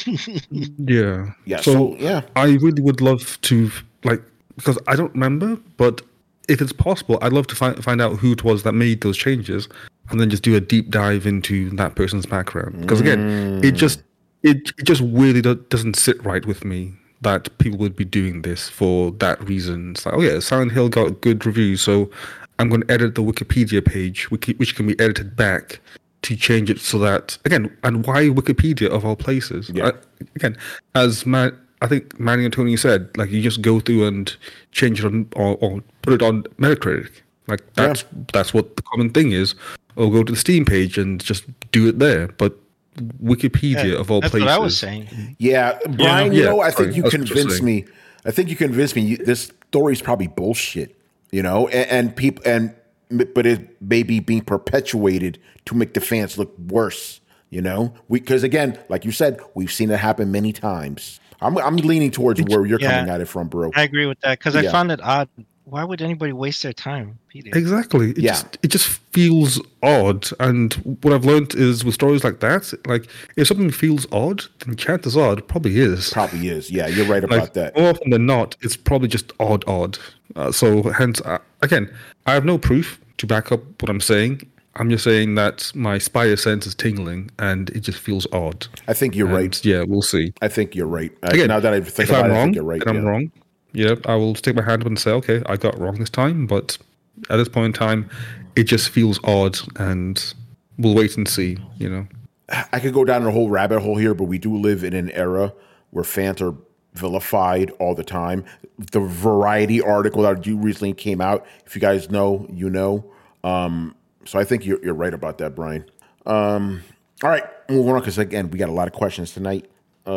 yeah, yeah. So, so yeah, I really would love to like because I don't remember, but if it's possible, I'd love to find find out who it was that made those changes, and then just do a deep dive into that person's background. Because again, mm. it just it, it just really do, doesn't sit right with me that people would be doing this for that reason. It's like, oh yeah, Silent Hill got good reviews, so I'm going to edit the Wikipedia page, which can be edited back to change it so that, again, and why Wikipedia of all places? Yeah. I, again, as Matt, I think Manny and Tony said, like, you just go through and change it on, or, or put it on Metacritic. Like, that's yeah. that's what the common thing is. Or go to the Steam page and just do it there. But Wikipedia yeah, of all that's places. That's what I was saying. Yeah, Brian, yeah, you know, I sorry, think you convinced me. I think you convinced me. You, this story is probably bullshit, you know, and, and people, and but it may be being perpetuated to make the fans look worse, you know, because again, like you said, we've seen it happen many times. I'm I'm leaning towards where you're yeah, coming at it from, bro. I agree with that because I yeah. found it odd. Why would anybody waste their time? Peter? Exactly. It yeah. just it just feels odd. And what I've learned is with stories like that, like if something feels odd, then chances are it probably is. Probably is. Yeah, you're right about like, that. More often than not, it's probably just odd, odd. Uh, so hence, uh, again, I have no proof to back up what I'm saying. I'm just saying that my spider sense is tingling, and it just feels odd. I think you're and, right. Yeah, we'll see. I think you're right. Again, now that I think if about I'm it, wrong, I think you're right. And I'm yeah. wrong. Yeah, I will stick my hand up and say, okay, I got wrong this time. But at this point in time, it just feels odd, and we'll wait and see. You know, I could go down a whole rabbit hole here, but we do live in an era where fans are vilified all the time. The Variety article that you recently came out, if you guys know, you know. Um, so I think you're, you're right about that, Brian. Um, all right, moving on, because again, we got a lot of questions tonight.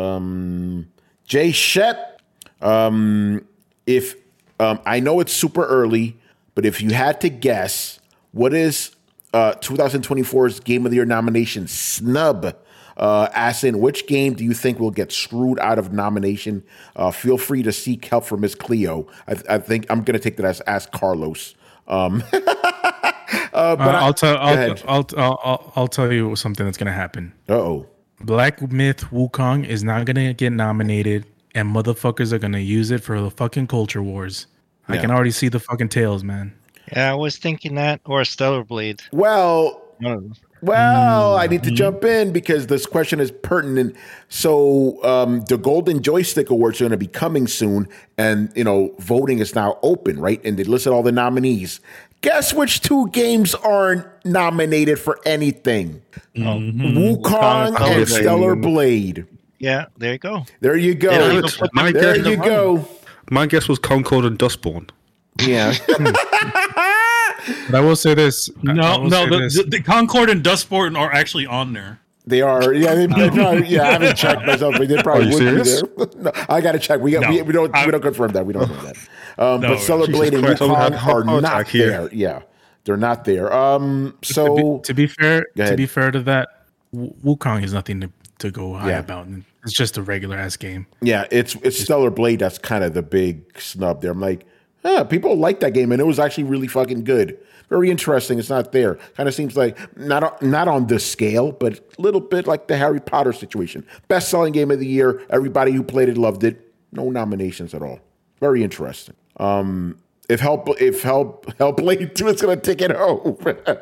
Um, Jay Shep, um, if um, I know it's super early, but if you had to guess, what is uh, twenty twenty-four's Game of the Year nomination snub? Uh, as in, which game do you think will get screwed out of nomination? Uh, feel free to seek help from Miss Cleo. I, I think I'm going to take that as Ask Carlos. Um, uh, but uh, I, I'll tell. I'll, I'll, I'll, I'll, I'll tell you something that's going to happen. Uh oh. Black Myth Wukong is not going to get nominated, and motherfuckers are going to use it for the fucking culture wars. Yeah. I can already see the fucking tails, man. Yeah, I was thinking that, or Stellar Blade. Well, well, mm-hmm. I need to jump in because this question is pertinent. So, um, the Golden Joystick Awards are going to be coming soon, and you know, voting is now open, right? And they listed all the nominees. Guess which two games aren't nominated for anything? Mm-hmm. Wukong and Blade. Stellar Blade. Yeah, there you go. There you go. My there guess, you go. My guess was Concord and Dustborn. Yeah. But I will say this. No, no, the, this. The, the Concord and Dustborn are actually on there. They are, yeah. They, they probably, yeah, I haven't checked myself, but they probably would serious? be there. No, I got to check. We, got, no, we we don't I, we don't confirm that. We don't know that. Um, no, but Stellar Blade and Wukong are not there. Yeah, they're not there. Um, so to be, to be fair, to be fair to that, Wukong is nothing to, to go high yeah. about. It's just a regular ass game. Yeah, it's it's just, Stellar Blade. That's kind of the big snub there. I'm like, yeah, people like that game, and it was actually really fucking good. Very interesting. It's not there. Kind of seems like not not on this scale, but a little bit like the Harry Potter situation. Best selling game of the year. Everybody who played it loved it. No nominations at all. Very interesting. Um, if help if help Hellblade two is going to take it home.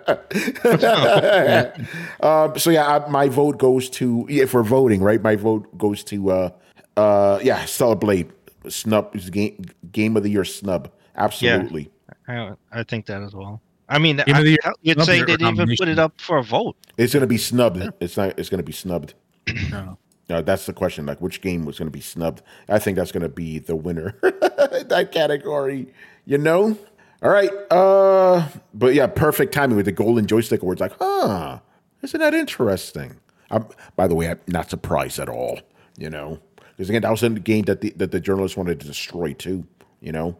um, so yeah, I, my vote goes to if we're voting, right? My vote goes to uh, uh, yeah, Stellar Blade. Snub is game game of the year snub. Absolutely. Yeah, I, I think that as well. I mean, Game I, of the year you'd say snub they'd or even put nomination? it up for a vote. It's going to be snubbed. It's not. It's going to be snubbed. No. Uh, that's the question. Like, which game was going to be snubbed? I think that's going to be the winner in that category. You know. All right. Uh, but yeah, perfect timing with the Golden Joystick Awards. Like, huh? Isn't that interesting? I'm, by the way, I'm not surprised at all. You know, because again, that was a game that the that the journalists wanted to destroy too. You know.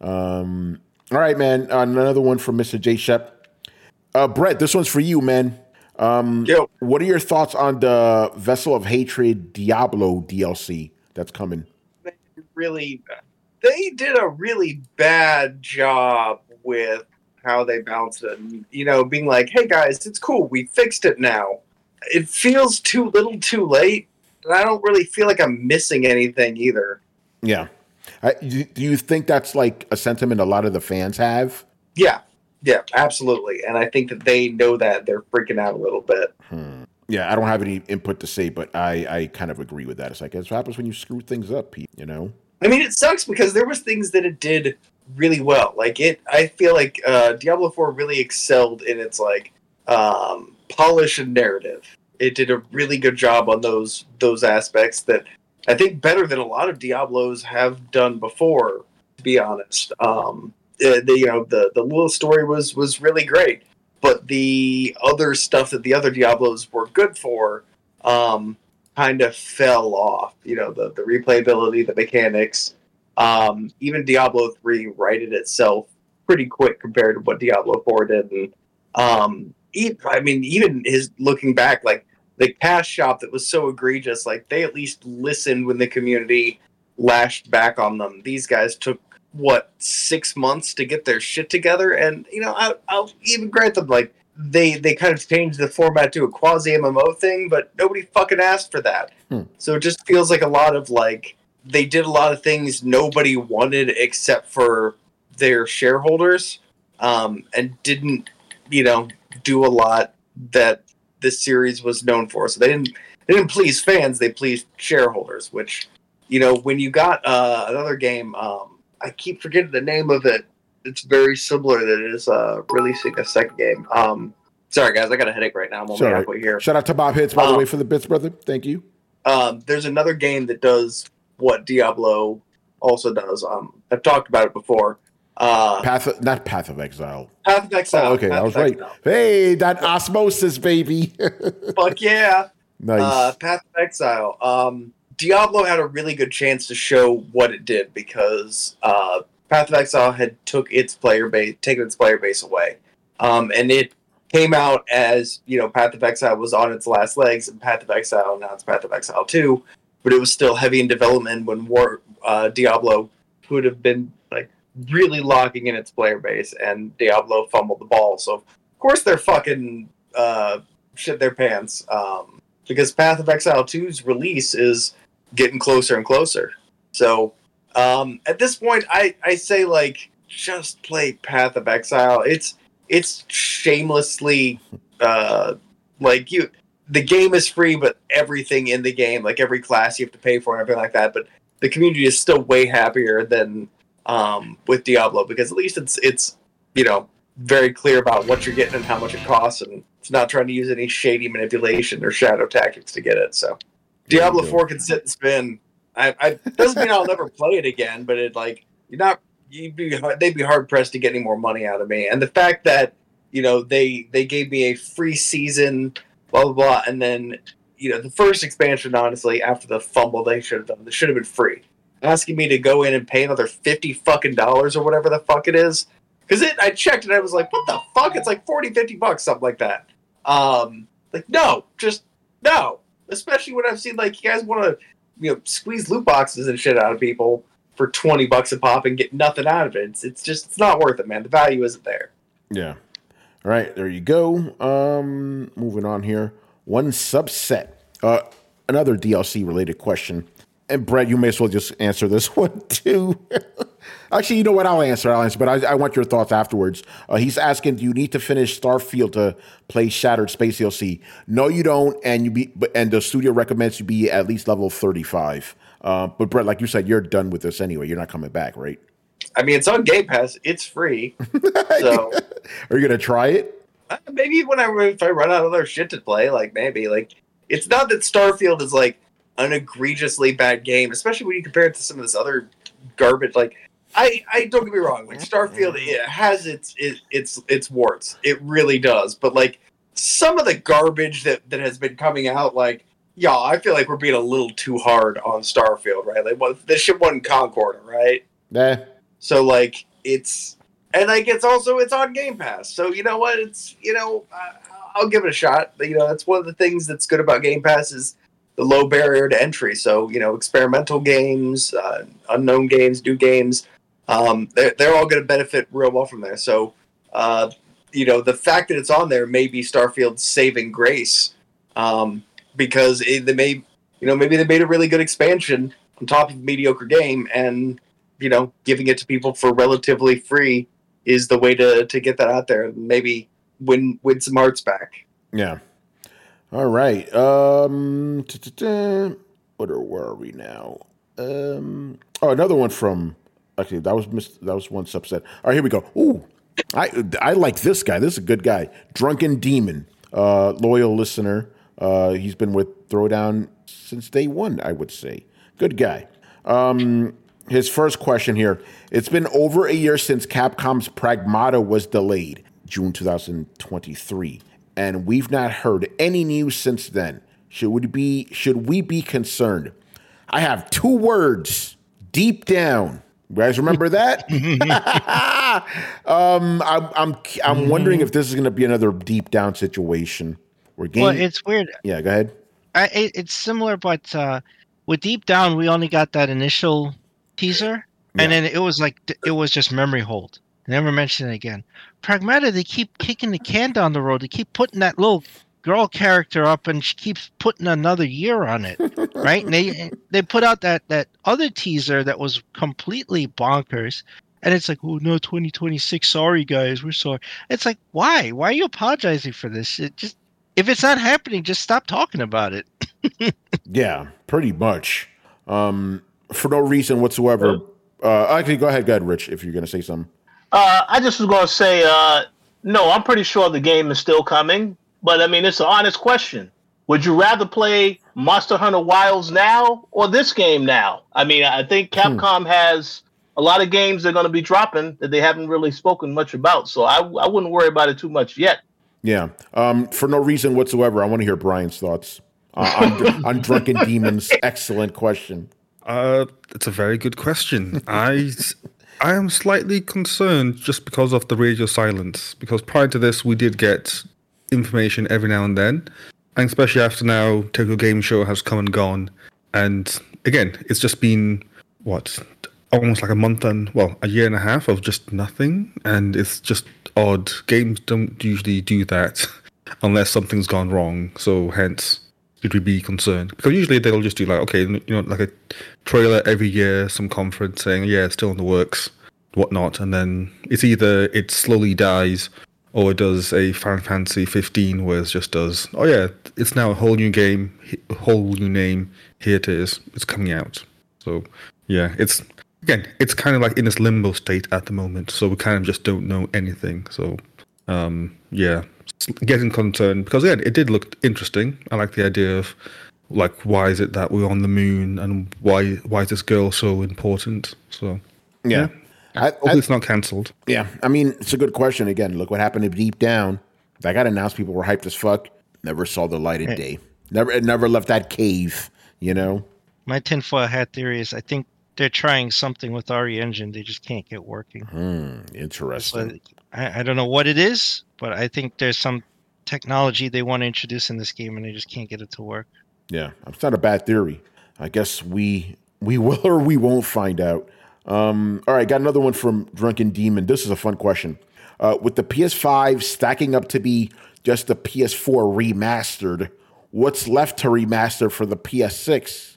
Um, all right, man. Uh, another one from Mister J. Shep. Uh, Brett, this one's for you, man. Um, Yo. What are your thoughts on the Vessel of Hatred Diablo D L C that's coming? Really, they did a really bad job with how they bounced it. And, you know, being like, hey guys, it's cool. We fixed it now. It feels too little too late. And I don't really feel like I'm missing anything either. Yeah. I, do do you think that's like a sentiment a lot of the fans have? Yeah. Yeah, absolutely. And I think that they know that. They're freaking out a little bit. Hmm. Yeah, I don't have any input to say, but I, I kind of agree with that. It's like, that's what happens when you screw things up, Pete, you know? I mean, it sucks because there was things that it did really well. Like, it, I feel like uh, Diablo four really excelled in its, like, um, polish and narrative. It did a really good job on those those aspects that I think better than a lot of Diablos have done before, to be honest. Um, the, the you know the the little story was was really great, but the other stuff that the other Diablos were good for um, kind of fell off. You know, the the replayability, the mechanics. Um, even Diablo three righted itself pretty quick compared to what Diablo four did. And um, e- I mean, even his looking back, like the cash shop that was so egregious, like they at least listened when the community lashed back on them. These guys took what six months to get their shit together, and you know, I, I'll even grant them like they they kind of changed the format to a quasi M M O thing, but nobody fucking asked for that. Hmm. So it just feels like a lot of like they did a lot of things nobody wanted except for their shareholders, um, and didn't you know do a lot that this series was known for. So they didn't they didn't please fans, they pleased shareholders, which you know when you got uh, another game. Um, I keep forgetting the name of it. It's very similar that it is uh, releasing a second game. Um, sorry, guys, I got a headache right now. I'm only Sorry. halfway here. Shout out to Bob Hits, by the Um, way, for the bits, brother. Thank you. Um, there's another game that does what Diablo also does. Um, I've talked about it before. Uh, Path, of, not Path of Exile. Path of Exile. Oh, okay, Path I was of right. Exile. Hey, that osmosis, baby. Fuck yeah. Nice. Uh, Path of Exile. Um, Diablo had a really good chance to show what it did because uh, Path of Exile had took its player base, taken its player base away, um, and it came out as you know Path of Exile was on its last legs, and Path of Exile now it's Path of Exile two, but it was still heavy in development when War uh, Diablo would have been like really locking in its player base, and Diablo fumbled the ball. So of course they're fucking uh, shit their pants um, because Path of Exile two's release is getting closer and closer. So um, at this point, I, I say like just play Path of Exile. It's it's shamelessly uh, like you. The game is free, but everything in the game, like every class, you have to pay for and everything like that. But the community is still way happier than um, with Diablo because at least it's it's you know very clear about what you're getting and how much it costs, and it's not trying to use any shady manipulation or shadow tactics to get it. So Diablo four can sit and spin. I, I doesn't mean I'll never play it again, but it like you're not you'd be they'd be hard pressed to get any more money out of me. And the fact that you know they they gave me a free season, blah blah blah, and then you know the first expansion, honestly, after the fumble they should have done, this should have been free. Asking me to go in and pay another fifty fucking dollars or whatever the fuck it is, because it I checked and I was like, what the fuck? It's like forty, fifty bucks, something like that. Um, like no, just no. Especially when I've seen like you guys want to, you know, squeeze loot boxes and shit out of people for twenty bucks a pop and get nothing out of it. It's, it's just it's not worth it, man. The value isn't there. Yeah. All right, there you go. Um, moving on here. One subset. Uh, another D L C related question. And Brett, you may as well just answer this one too. Actually, you know what? I'll answer. I'll answer, but I, I want your thoughts afterwards. Uh, he's asking, do you need to finish Starfield to play Shattered Space D L C? No, you don't. And you be, but and the studio recommends you be at least level thirty-five. Uh, but Brett, like you said, you're done with this anyway. You're not coming back, right? I mean, it's on Game Pass. It's free. So Are you gonna try it? Uh, maybe whenever if I run out of other shit to play, like maybe like it's not that Starfield is like an egregiously bad game, especially when you compare it to some of this other garbage. Like I, I don't get me wrong, like Starfield it has its it, its its warts, it really does. But like some of the garbage that that has been coming out, like yeah, I feel like we're being a little too hard on Starfield, right? Like well, this shit wasn't Concord, right? Nah. So like it's. And like it's also it's on Game Pass, so you know what? It's you know uh, I'll give it a shot. You know that's one of the things that's good about Game Pass is the low barrier to entry. So you know experimental games, uh, unknown games, new games, um, they're they're all going to benefit real well from there. So uh, you know the fact that it's on there may be Starfield's saving grace um, because it, they may you know maybe they made a really good expansion on top of a mediocre game, and you know giving it to people for relatively free is the way to, to get that out there and maybe win win some hearts back. Yeah. All right. Um. What are, where are we now? Um. Oh, another one from. Actually, that was that was one subset. All right, here we go. Ooh, I I like this guy. This is a good guy. Drunken Demon, uh, loyal listener. Uh, he's been with Throwdown since day one. I would say, good guy. Um. His first question here. It's been over a year since Capcom's Pragmata was delayed, June twenty twenty-three, and we've not heard any news since then. Should we be should we be concerned? I have two words. Deep down. You guys remember that? um, I'm I'm I'm wondering if this is going to be another deep down situation. Where game- well, it's weird. Yeah, go ahead. I, it, it's similar, but uh, with Deep Down, we only got that initial teaser, and Yeah. then it was like it was just memory hold. Never mention it again. Pragmata, they keep kicking the can down the road. They keep putting that little girl character up, and she keeps putting another year on it, right? And they they put out that that other teaser that was completely bonkers, and it's like, oh no, twenty twenty-six. Sorry guys, we're sorry. It's like, why? Why are you apologizing for this? It just if it's not happening, just stop talking about it. Yeah, pretty much. Um, for no reason whatsoever. Uh, actually, go ahead, go ahead, Rich, if you're going to say something. Uh, I just was going to say, uh, no, I'm pretty sure the game is still coming. But, I mean, it's an honest question. Would you rather play Monster Hunter Wilds now or this game now? I mean, I think Capcom hmm. has a lot of games they're going to be dropping that they haven't really spoken much about. So I, I wouldn't worry about it too much yet. Yeah. Um, for no reason whatsoever, I want to hear Brian's thoughts uh, on, on Drunken Demon's excellent question. Uh, it's a very good question. I, I am slightly concerned just because of the radio silence. Because prior to this, we did get information every now and then, and especially after now, Tokyo Game Show has come and gone. And again, it's just been what almost like a month and well, a year and a half of just nothing, and it's just odd. Games don't usually do that unless something's gone wrong. So hence. Should we be concerned? Because usually they'll just do like, okay, you know, like a trailer every year, some conference saying, yeah, it's still in the works, whatnot, and then it's either it slowly dies or it does a Final Fantasy fifteen where it just does, oh yeah, it's now a whole new game, a whole new name, here it is, it's coming out. So yeah, it's, again, it's kind of like in this limbo state at the moment, so we kind of just don't know anything. So um, yeah. Getting concerned because yeah, it did look interesting. I like the idea of like why is it that we're on the moon and why why is this girl so important? So yeah, yeah. I, hopefully I, it's not cancelled. Yeah, I mean it's a good question. Again, look what happened to Deep Down. That got announced. People were hyped as fuck. Never saw the light of day. Never, it never left that cave. You know. My tinfoil hat theory is I think they're trying something with R E Engine. They just can't get working. Hmm, interesting. So, I, I don't know what it is, but I think there's some technology they want to introduce in this game, and they just can't get it to work. Yeah, it's not a bad theory. I guess we we will or we won't find out. Um, all right, got another one from Drunken Demon. This is a fun question. Uh, with the P S five stacking up to be just the P S four remastered, what's left to remaster for the P S six?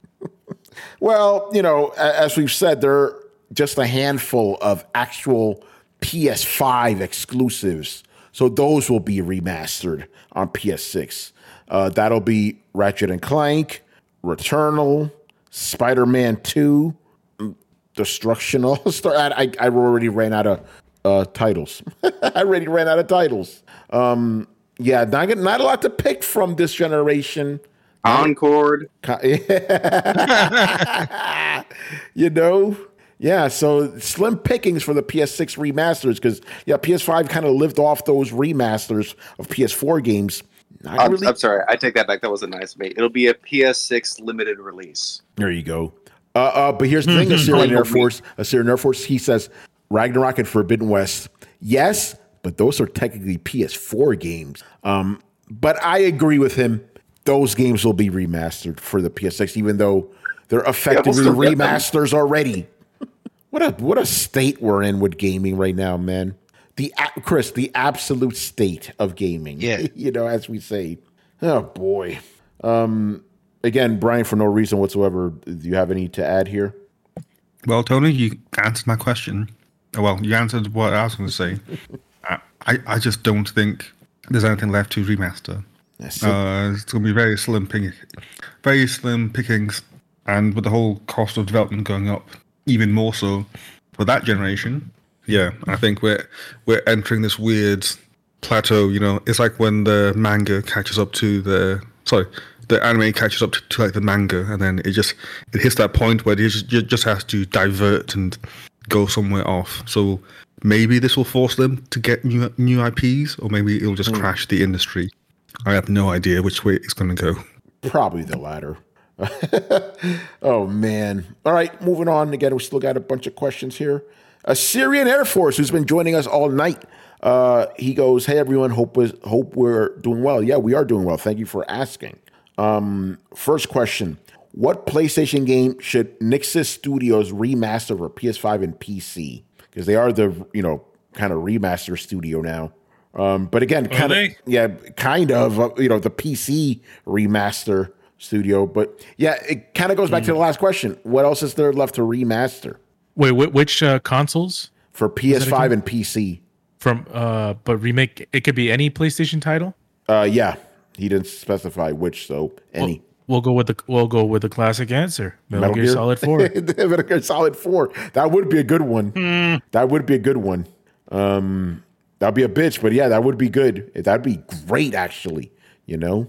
Well, you know, as we've said, there are just a handful of actual P S five exclusives. So those will be remastered on P S six. Uh, that'll be Ratchet and Clank, Returnal, Spider-Man two, Destruction All-Star. I, I already ran out of uh, titles. I already ran out of titles. Um, yeah, not, not a lot to pick from this generation. Concord. You know? Yeah, so slim pickings for the P S six remasters because, yeah, P S five kind of lived off those remasters of P S four games. I'm, really... I'm sorry, I take that back. That wasn't nice of me. It'll be a P S six limited release. There you go. Uh, uh, but here's the thing, Assyrian Air Force, Assyrian Air Force, he says, Ragnarok and Forbidden West, yes, but those are technically P S four games. Um, but I agree with him. Those games will be remastered for the P S six, even though they're effectively yeah, we'll remasters already. What a what a state we're in with gaming right now, man. The Chris, the absolute state of gaming. Yeah, you know, as we say. Oh boy. Um, again, Brian, for no reason whatsoever, do you have any to add here? Well, Tony, you answered my question. Well, you answered what I was going to say. I, I just don't think there's anything left to remaster. Yes. Uh, it's going to be very slim pick, very slim pickings, and with the whole cost of development going up even more so for that generation. Yeah, I think we're we're entering this weird plateau. You know, it's like when the manga catches up to the sorry, the anime catches up to, to like the manga, and then it just it hits that point where it just it just has to divert and go somewhere off. So maybe this will force them to get new new I Ps, or maybe it'll just mm. crash the industry. I have no idea which way it's going to go. Probably the latter. Oh, man. All right, moving on. Again, we still got a bunch of questions here. Assyrian Air Force, who's been joining us all night. Uh, he goes, hey, everyone, hope, was, hope we're doing well. Yeah, we are doing well. Thank you for asking. Um, first question. What PlayStation game should Nixxes Studios remaster for P S five and P C? Because they are the, you know, kind of remaster studio now. Um, but again, kind of, yeah, kind of, uh, you know, the P C remaster studio. But yeah, it kind of goes back mm. to the last question. What else is there left to remaster? Wait, wh- which uh, consoles? For P S five and P C. From, uh, but remake, it could be any PlayStation title? Uh, yeah, he didn't specify which, so any. We'll, we'll go with the we'll go with the classic answer. Metal, Metal Gear, Gear Solid four. Metal Gear Solid four. That would be a good one. Mm. That would be a good one. Um. That'd be a bitch, but yeah, that would be good. That'd be great, actually. You know,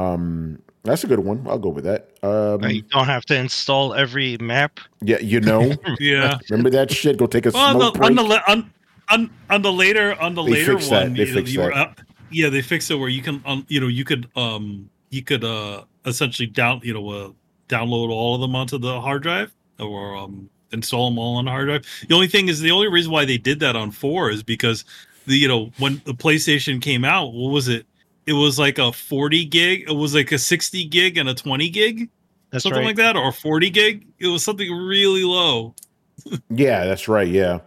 um, that's a good one. I'll go with that. Um, you don't have to install every map. Yeah, you know. Yeah. Remember that shit? Go take a well, smoke on the, break. On the, on, on, on the later on the they later fixed one, that. They you, fixed you were that. up, yeah, they fixed it where you can, um, you know, you could, um, you could uh, essentially down, you know, uh, download all of them onto the hard drive or um, install them all on the hard drive. The only thing is, the only reason why they did that on four is because the, you know, when the PlayStation came out, what was it? It was like a forty gig. It was like a sixty gig and a twenty gig, that's something right. like that, or forty gig. It was something really low. Yeah, that's right. Yeah.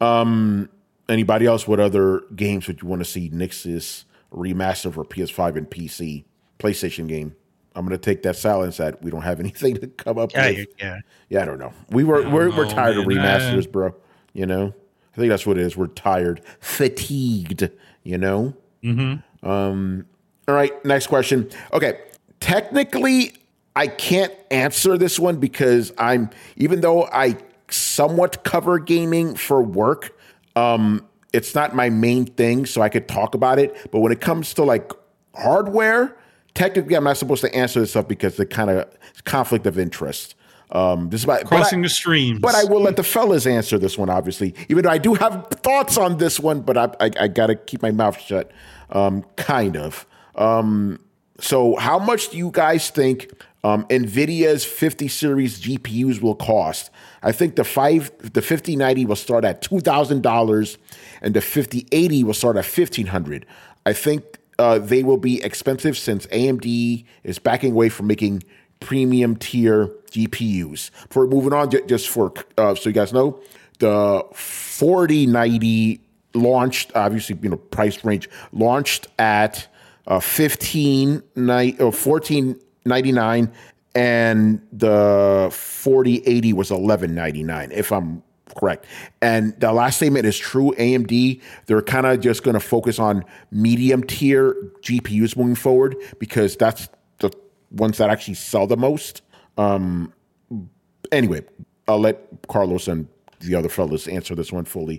Um, anybody else? What other games would you want to see Nixxes remaster for P S five and P C? PlayStation game. I'm gonna take that silence that we don't have anything to come up yeah, with. Yeah. Yeah, I don't know. We were we're know, we're tired man. of remasters, bro. You know. I think that's what it is. We're tired, fatigued, you know? Mm-hmm. Um, all right, next question. Okay, technically, I can't answer this one because I'm, even though I somewhat cover gaming for work, um, it's not my main thing, so I could talk about it. But when it comes to like hardware, technically, I'm not supposed to answer this stuff because the kind of conflict of interest. Um, this is about crossing I, the streams, but I will let the fellas answer this one. Obviously, even though I do have thoughts on this one, but I I, I got to keep my mouth shut. Um, kind of. Um, so, how much do you guys think um, NVIDIA's fifty series G P Us will cost? I think the five the fifty ninety will start at two thousand dollars, and the fifty eighty will start at fifteen hundred. I think uh, they will be expensive since A M D is backing away from making premium tier G P Us. For moving on, just for uh, so you guys know, the forty ninety launched, obviously, you know, price range launched at uh, fifteen or fourteen ninety-nine, and the forty eighty was eleven ninety-nine, if I'm correct. And the last statement is true. A M D, they're kind of just going to focus on medium tier G P Us moving forward because that's the ones that actually sell the most. Um, anyway, I'll let Carlos and the other fellas answer this one fully.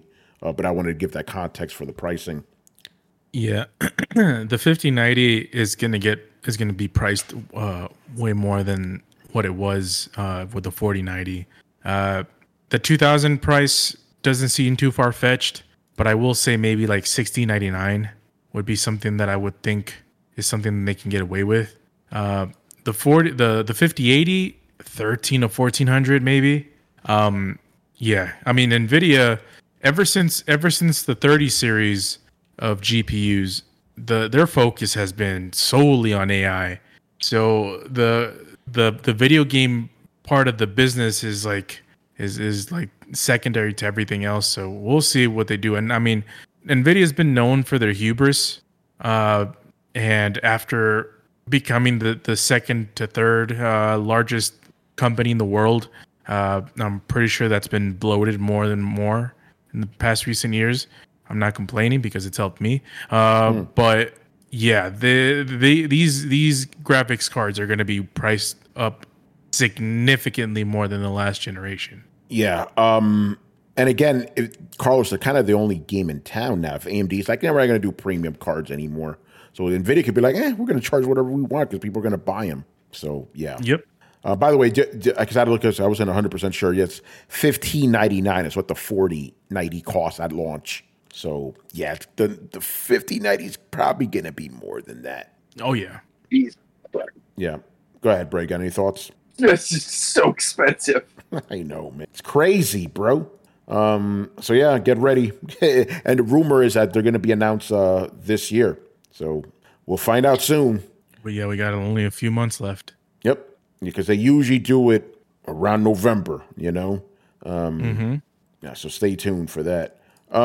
uh, but I wanted to give that context for the pricing. Yeah, the fifty ninety is gonna get is gonna be priced uh, way more than what it was uh, with the forty ninety. Uh, the two thousand price doesn't seem too far fetched, but I will say maybe like sixty ninety-nine would be something that I would think is something they can get away with. Uh, the forty, the the fifty eighty, thirteen or fourteen hundred maybe. Um, yeah, I mean Nvidia ever since ever since the thirty series of G P Us, the their focus has been solely on A I. So the the the video game part of the business is like is is like secondary to everything else. So we'll see what they do. And I mean, Nvidia's been known for their hubris, uh, and after becoming the the second to third uh, largest company in the world, uh, I'm pretty sure that's been bloated more than more in the past recent years. I'm not complaining because it's helped me. Uh, mm. But yeah, the, the these these graphics cards are going to be priced up significantly more than the last generation. Yeah. Um, and again, it, Carlos, they're kind of the only game in town now. If A M D's like, yeah, we're not going to do premium cards anymore. So NVIDIA could be like, eh, we're going to charge whatever we want because people are going to buy them. So yeah. Yep. Uh, by the way, because I had to look at this, I wasn't one hundred percent sure. Yes, fifteen ninety-nine is what the forty ninety costs at launch. So yeah, the the fifty ninety is probably going to be more than that. Oh yeah. Yeah. Go ahead, Bray. Got any thoughts? It's just so expensive. I know, man. It's crazy, bro. Um, so yeah, get ready. And the rumor is that they're going to be announced uh, this year. So we'll find out soon. But yeah, we got only a few months left. Yep. Because they usually do it around November, you know? Um, mm-hmm. Yeah, so stay tuned for that.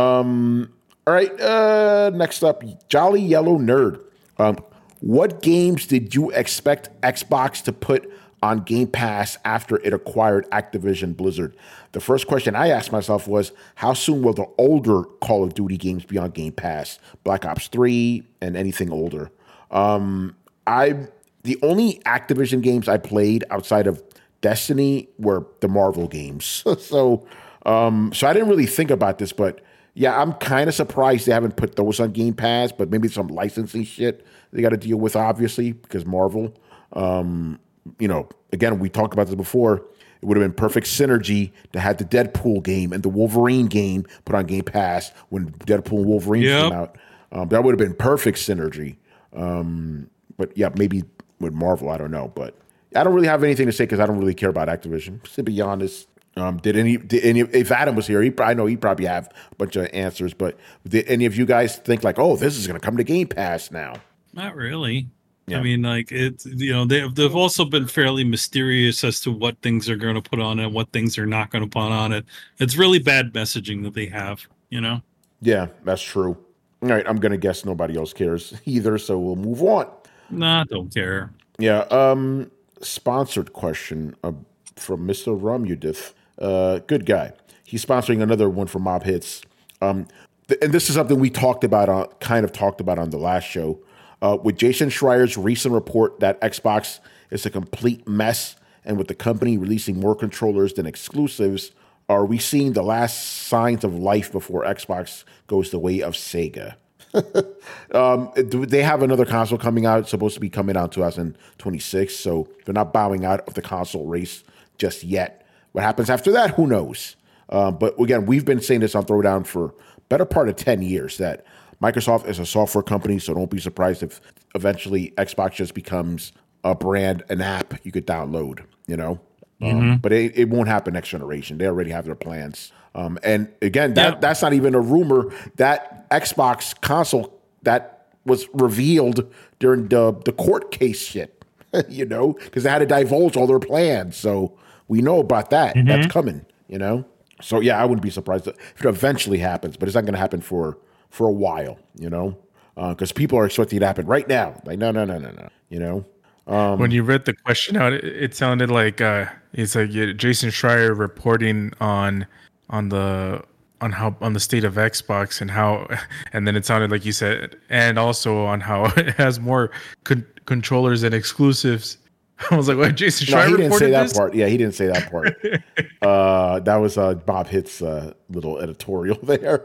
Um, all right, uh, next up, Jolly Yellow Nerd. Um, what games did you expect Xbox to put on Game Pass after it acquired Activision Blizzard? The first question I asked myself was, how soon will the older Call of Duty games be on Game Pass? Black Ops three and anything older. Um, I the only Activision games I played outside of Destiny were the Marvel games. so, um, so I didn't really think about this, but yeah, I'm kind of surprised they haven't put those on Game Pass, but maybe some licensing shit they got to deal with, obviously, because Marvel. Um, you know, again, we talked about this before. It would have been perfect synergy to have the Deadpool game and the Wolverine game put on Game Pass when Deadpool and Wolverine yep. came out. Um, that would have been perfect synergy. Um, but yeah, maybe with Marvel, I don't know. But I don't really have anything to say because I don't really care about Activision. To be honest. Um, did any, did any, if Adam was here, he, I know he probably have a bunch of answers, but did any of you guys think like, oh, this is going to come to Game Pass now? Not really. Yeah. I mean, like it's, you know, they, they've also been fairly mysterious as to what things they're going to put on it, what things they're not going to put on it. It's really bad messaging that they have, you know? Yeah, that's true. All right. I'm going to guess nobody else cares either. So we'll move on. Nah, don't care. Yeah. Um, sponsored question uh, from Mister Romudith. Uh, good guy. He's sponsoring another one for Mob Hits. Um, th- and this is something we talked about, on, kind of talked about on the last show. Uh, with Jason Schreier's recent report that Xbox is a complete mess, and with the company releasing more controllers than exclusives, are we seeing the last signs of life before Xbox goes the way of Sega? um, they have another console coming out. It's supposed to be coming out in twenty twenty-six, so they're not bowing out of the console race just yet. What happens after that, who knows? Uh, but again, we've been saying this on Throwdown for better part of ten years, that Microsoft is a software company, so don't be surprised if eventually Xbox just becomes a brand, an app you could download, you know? Mm-hmm. Um, but it, it won't happen next generation. They already have their plans. Um, and again, that yeah. that's not even a rumor. That Xbox console that was revealed during the, the court case shit, you know, because they had to divulge all their plans. So we know about that. Mm-hmm. That's coming, you know? So, yeah, I wouldn't be surprised if it eventually happens, but it's not going to happen for, for a while, you know? Because uh, people are expecting it to happen right now. Like, no, no, no, no, no, you know? Um, when you read the question out, it, it sounded like uh, it's like yeah, Jason Schreier reporting on on the on how on the state of Xbox and how, and then it sounded like you said, and also on how it has more con- controllers and exclusives I was like, "What, Jason No, Schreier he didn't say reported that this?" part. Yeah, he didn't say that part. uh, that was uh, Bob Hitt's uh, little editorial there.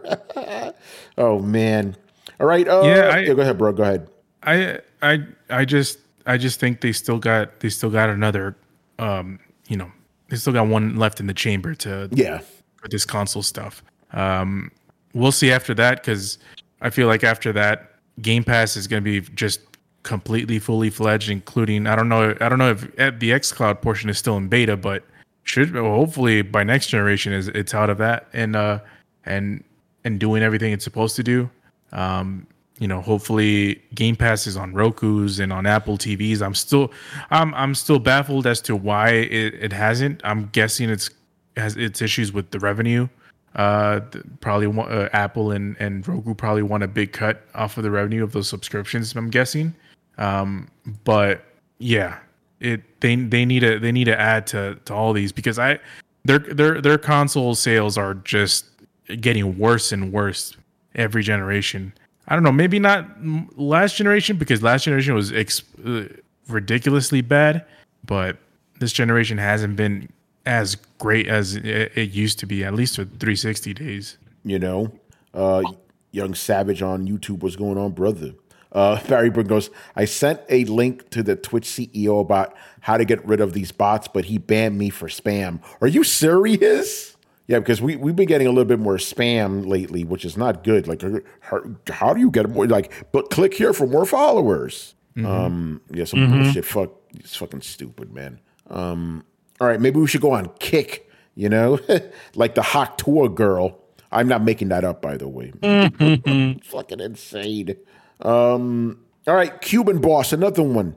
Oh man! All right. Uh, Yeah, I- yeah, go ahead, bro. Go ahead. I I I just I just think they still got they still got another um you know they still got one left in the chamber to Yeah. for this console stuff. Um, we'll see after that because I feel like after that Game Pass is going to be just completely fully fledged, including I don't know I don't know if the xCloud portion is still in beta, but should well, hopefully by next generation is it's out of that and uh and and doing everything it's supposed to do. Um, you know, hopefully Game Pass is on Roku's and on Apple T Vs. I'm still, I'm, I'm still baffled as to why it, it hasn't. I'm guessing it's has its issues with the revenue. Uh, th- probably want, uh, Apple and and Roku probably want a big cut off of the revenue of those subscriptions. I'm guessing. Um, but yeah, it they they need to they need to add to to all these because I their their their console sales are just getting worse and worse every generation. I don't know, maybe not last generation because last generation was ex- uh, ridiculously bad, but this generation hasn't been as great as it, it used to be, at least for three sixty days. You know, uh, Young Savage on YouTube, what's going on, brother? Uh, Barry Brook goes, I sent a link to the Twitch C E O about how to get rid of these bots, but he banned me for spam. Are you serious? Yeah, because we, we've been getting a little bit more spam lately, which is not good. Like, how, how do you get more? Like, but click here for more followers. Mm-hmm. Um, yeah, some Mm-hmm. bullshit. Fuck, it's fucking stupid, man. Um, all right, maybe we should go on Kick, you know, like the Hawk Tour girl. I'm not making that up, by the way. Mm-hmm. Fucking insane. Um, all right, Cuban Boss, another one.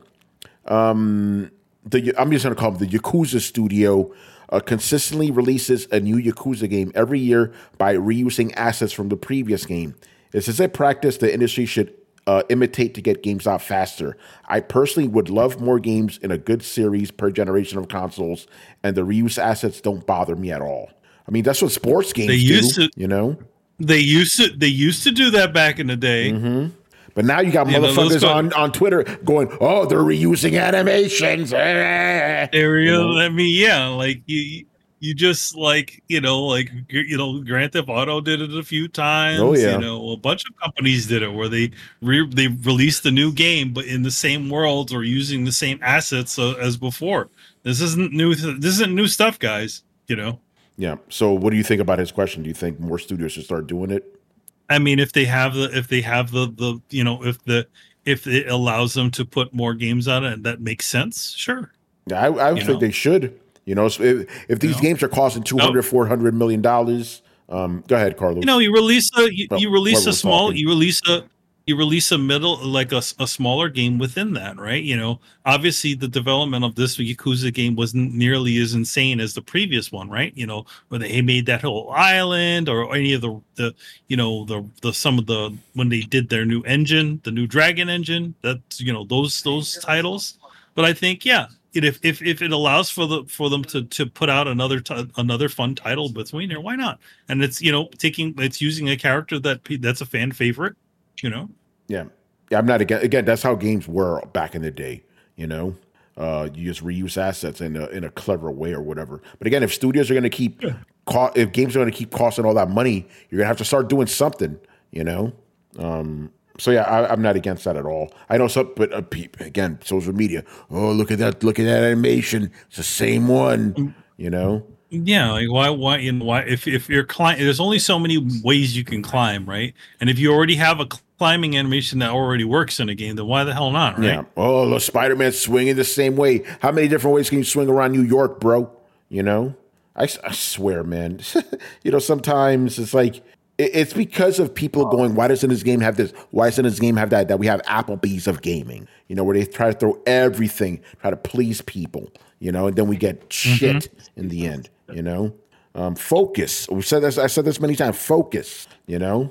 Um, the I'm just gonna call him the Yakuza Studio. Uh, consistently releases a new Yakuza game every year by reusing assets from the previous game. This is a practice the industry should uh, imitate to get games out faster. I personally would love more games in a good series per generation of consoles, and the reuse assets don't bother me at all. I mean, that's what sports games They used do, to- you know? They used to they used to do that back in the day. Mm-hmm. But now you got You know, those motherfuckers go- on, on Twitter going, oh, they're reusing animations. Eh. Area, You know? I mean, yeah, like you, you just like you know, like you know, Grand Theft Auto did it a few times. Oh, yeah. You know, a bunch of companies did it where they re- they released a new game, but in the same worlds or using the same assets uh, as before. This isn't new. This isn't new stuff, guys. You know. Yeah. So what do you think about his question? Do you think more studios should start doing it? I mean, if they have the, if they have the, the, you know, if the, if it allows them to put more games on it, that makes sense. Sure. Yeah, I, I You think know? they should. You know, so if, if these know? games are costing two hundred, four hundred million dollars, um, go ahead, Carlos. You know, you release a, you, Well, you release while a we're small, talking. you release a, you release a middle, like a, a smaller game within that, right? You know, obviously the development of this Yakuza game wasn't nearly as insane as the previous one, right? You know, where they made that whole island or any of the, the, you know, the, the, some of the, when they did their new engine, the new Dragon engine, that's, you know, those, those titles. But I think, yeah, it, if, if, if it allows for the, for them to, to put out another, t- another fun title between there, why not? And it's, you know, taking, it's using a character that that's a fan favorite. You know, Yeah, yeah. I'm not again. Again, that's how games were back in the day. You know, uh, you just reuse assets in a in a clever way or whatever. But again, if studios are going to keep, co- if games are going to keep costing all that money, you're going to have to start doing something. You know. Um, so yeah, I, I'm not against that at all. I know some, but uh, pe- again, social media. Oh, look at that! Look at that animation. It's the same one. You know. yeah, like why, why, you know, why? If if you're climbing, there's only so many ways you can climb, right? And if you already have a climbing animation that already works in a game, then why the hell not, right? Yeah. Oh, the Spider-Man swinging the same way. How many different ways can you swing around New York, bro? You know, I, I swear, man. You know, sometimes it's like it, it's because of people going, why doesn't this game have this? Why doesn't this game have that? That we have Applebee's of gaming. You know, where they try to throw everything, try to please people. You know, and then we get shit in the end. You know, um, focus. We said this. I said this many times. Focus. You know.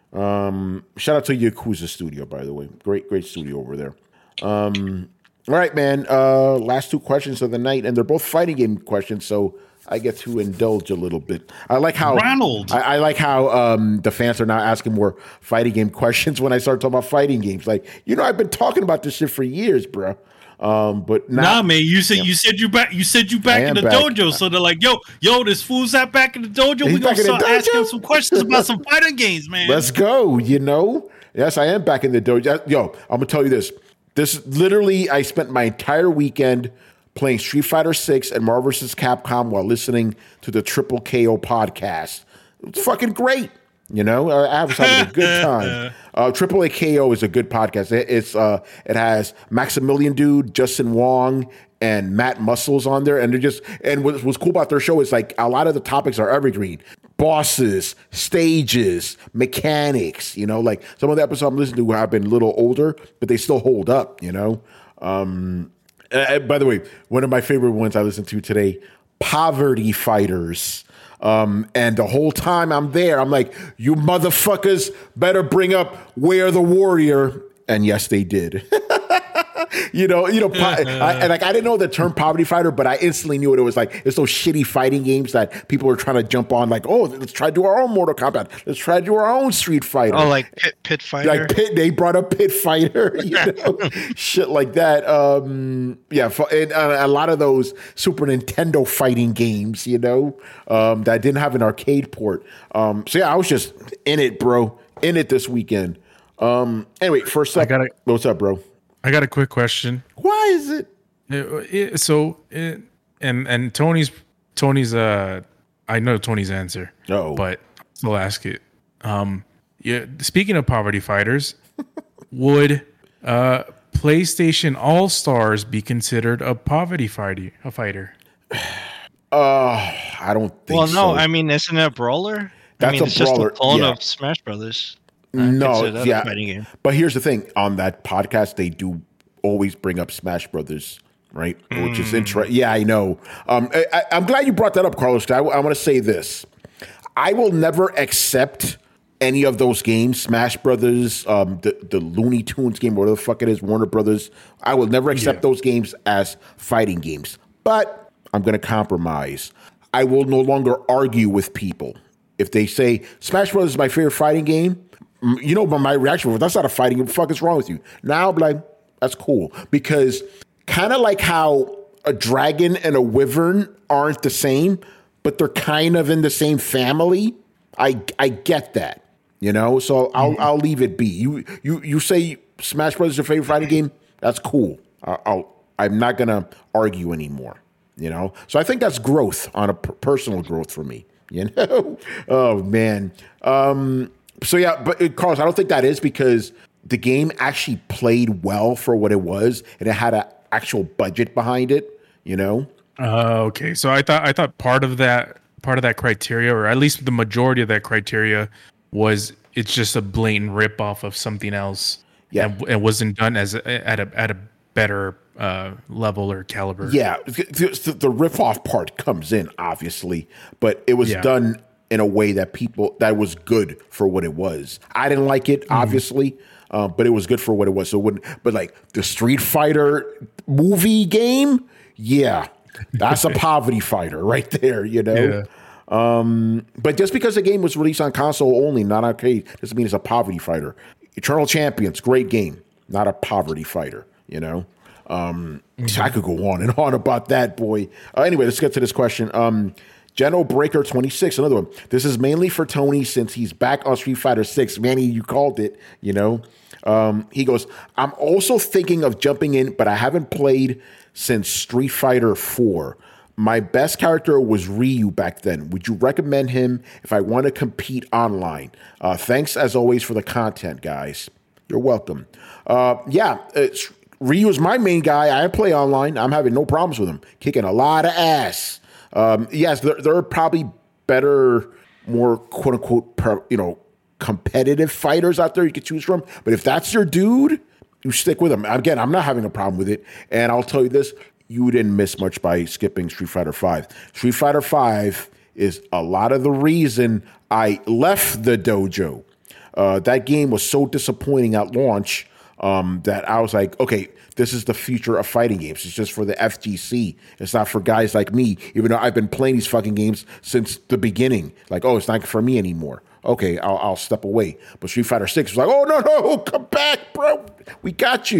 Um, shout out to Yakuza Studio, by the way. Great, great studio over there. Um, all right, man. Uh, last two questions of the night, and they're both fighting game questions, so I get to indulge a little bit. I like how Ronald. I, I like how um, the fans are now asking more fighting game questions when I start talking about fighting games. Like, you know, I've been talking about this shit for years, bro. Um, but not, nah, man, you said you said you back you said you back I in the am back. dojo. So they're like, yo, yo, this fool's that back in the dojo. He's We gonna back in the start asking dojo? some questions about some fighting games, man. Let's go. You know, yes, I am back in the dojo. Yo, I'm gonna tell you this. This literally, I spent my entire weekend playing Street Fighter six and Marvel versus. Capcom while listening to the Triple K O podcast. It's fucking great. You know, I was having a good time. Uh, Triple A K O is a good podcast. It, it's uh, it has Maximilian Dude, Justin Wong, and Matt Muscles on there, and they're just and what, what's cool about their show is like a lot of the topics are evergreen. Bosses, stages, mechanics. You know, like some of the episodes I'm listening to have been a little older, but they still hold up. You know. Um, uh, by the way, one of my favorite ones I listened to today, Poverty Fighters. Um, and the whole time I'm there, I'm like, you motherfuckers better bring up Where the Warrior. And yes, they did. you know, you know, po- I, and like I didn't know the term poverty fighter, but I instantly knew what it was like. It's those shitty fighting games that people are trying to jump on. Like, oh, let's try to do our own Mortal Kombat. Let's try to do our own Street Fighter. Oh, like Pit, Pit Fighter. Like Pit, they brought up Pit Fighter, you know, shit like that. Um, yeah, and uh, a lot of those Super Nintendo fighting games, you know, um, that didn't have an arcade port. Um, so yeah, I was just in it, bro, in it this weekend. Um, anyway, first up, I gotta- what's up, bro? I got a quick question. Why is it? It- it- so, it, and and Tony's Tony's uh, I know Tony's answer. Oh, but I'll still ask it. Um, yeah. Speaking of poverty fighters, would uh PlayStation All Stars be considered a poverty fighter? A fighter? Uh, I don't think. Well, no, so. I mean, isn't it a brawler? That's I mean, a it's brawler, just a clone yeah. of Smash Brothers. No, consider that a yeah, fighting game. but here's the thing: on that podcast, they do always bring up Smash Brothers, right? Which is interesting. Yeah, I know. Um, I, I, I'm glad you brought that up, Carlos. 'Cause I, I want to say this: I will never accept any of those games, Smash Brothers, um, the the Looney Tunes game, whatever the fuck it is, Warner Brothers. I will never accept Yeah. those games as fighting games. But I'm going to compromise. I will no longer argue with people if they say Smash Brothers is my favorite fighting game. You know, but my reaction was, that's not a fighting game. What the fuck is wrong with you? Now I'm like, that's cool. Because kind of like how a dragon and a wyvern aren't the same, but they're kind of in the same family. I I get that, you know? So I'll mm-hmm. I'll leave it be. You you you say Smash Bros. Is your favorite fighting game? That's cool. I'll, I'll, I'm not going to argue anymore, you know? So I think that's growth on a per- personal growth for me, you know? Oh, man. Um... So yeah, but uh, Carlos, I don't think that is because the game actually played well for what it was, and it had an actual budget behind it. You know. Uh, okay, so I thought I thought part of that part of that criteria, or at least the majority of that criteria, was it's just a blatant rip off of something else. Yeah, and it wasn't done as a, at a at a better uh, level or caliber. Yeah, the, the rip off part comes in obviously, but it was Yeah. done in a way that people that was good for what it was. I didn't like it, Mm-hmm. obviously, uh, but it was good for what it was. So, when, but like the Street Fighter movie game, yeah, that's a poverty fighter right there. You know. Yeah. Um, but just because the game was released on console only, not arcade, doesn't mean it's a poverty fighter. Eternal Champions, great game, not a poverty fighter. You know. Um, Mm-hmm. so I could go on and on about that, boy. Uh, anyway, let's get to this question. Um. General Breaker twenty-six, another one. This is mainly for Tony since he's back on Street Fighter six. Manny, you called it, you know. Um, he goes, I'm also thinking of jumping in, but I haven't played since Street Fighter four. My best character was Ryu back then. Would you recommend him if I want to compete online? Uh, thanks, as always, for the content, guys. You're welcome. Uh, yeah, it's, Ryu is my main guy. I play online. I'm having no problems with him. Kicking a lot of ass. Um, yes, there, there are probably better, more quote unquote, per, you know, competitive fighters out there you could choose from. But if that's your dude, you stick with him. Again, I'm not having a problem with it. And I'll tell you this, you didn't miss much by skipping Street Fighter five. Street Fighter five is a lot of the reason I left the dojo. Uh, that game was so disappointing at launch um, that I was like, okay, this is the future of fighting games. It's just for the F G C. It's not for guys like me, even though I've been playing these fucking games since the beginning. Like, oh, it's not for me anymore. Okay, I'll, I'll step away. But Street Fighter six was like, oh, no, no, come back, bro. We got you.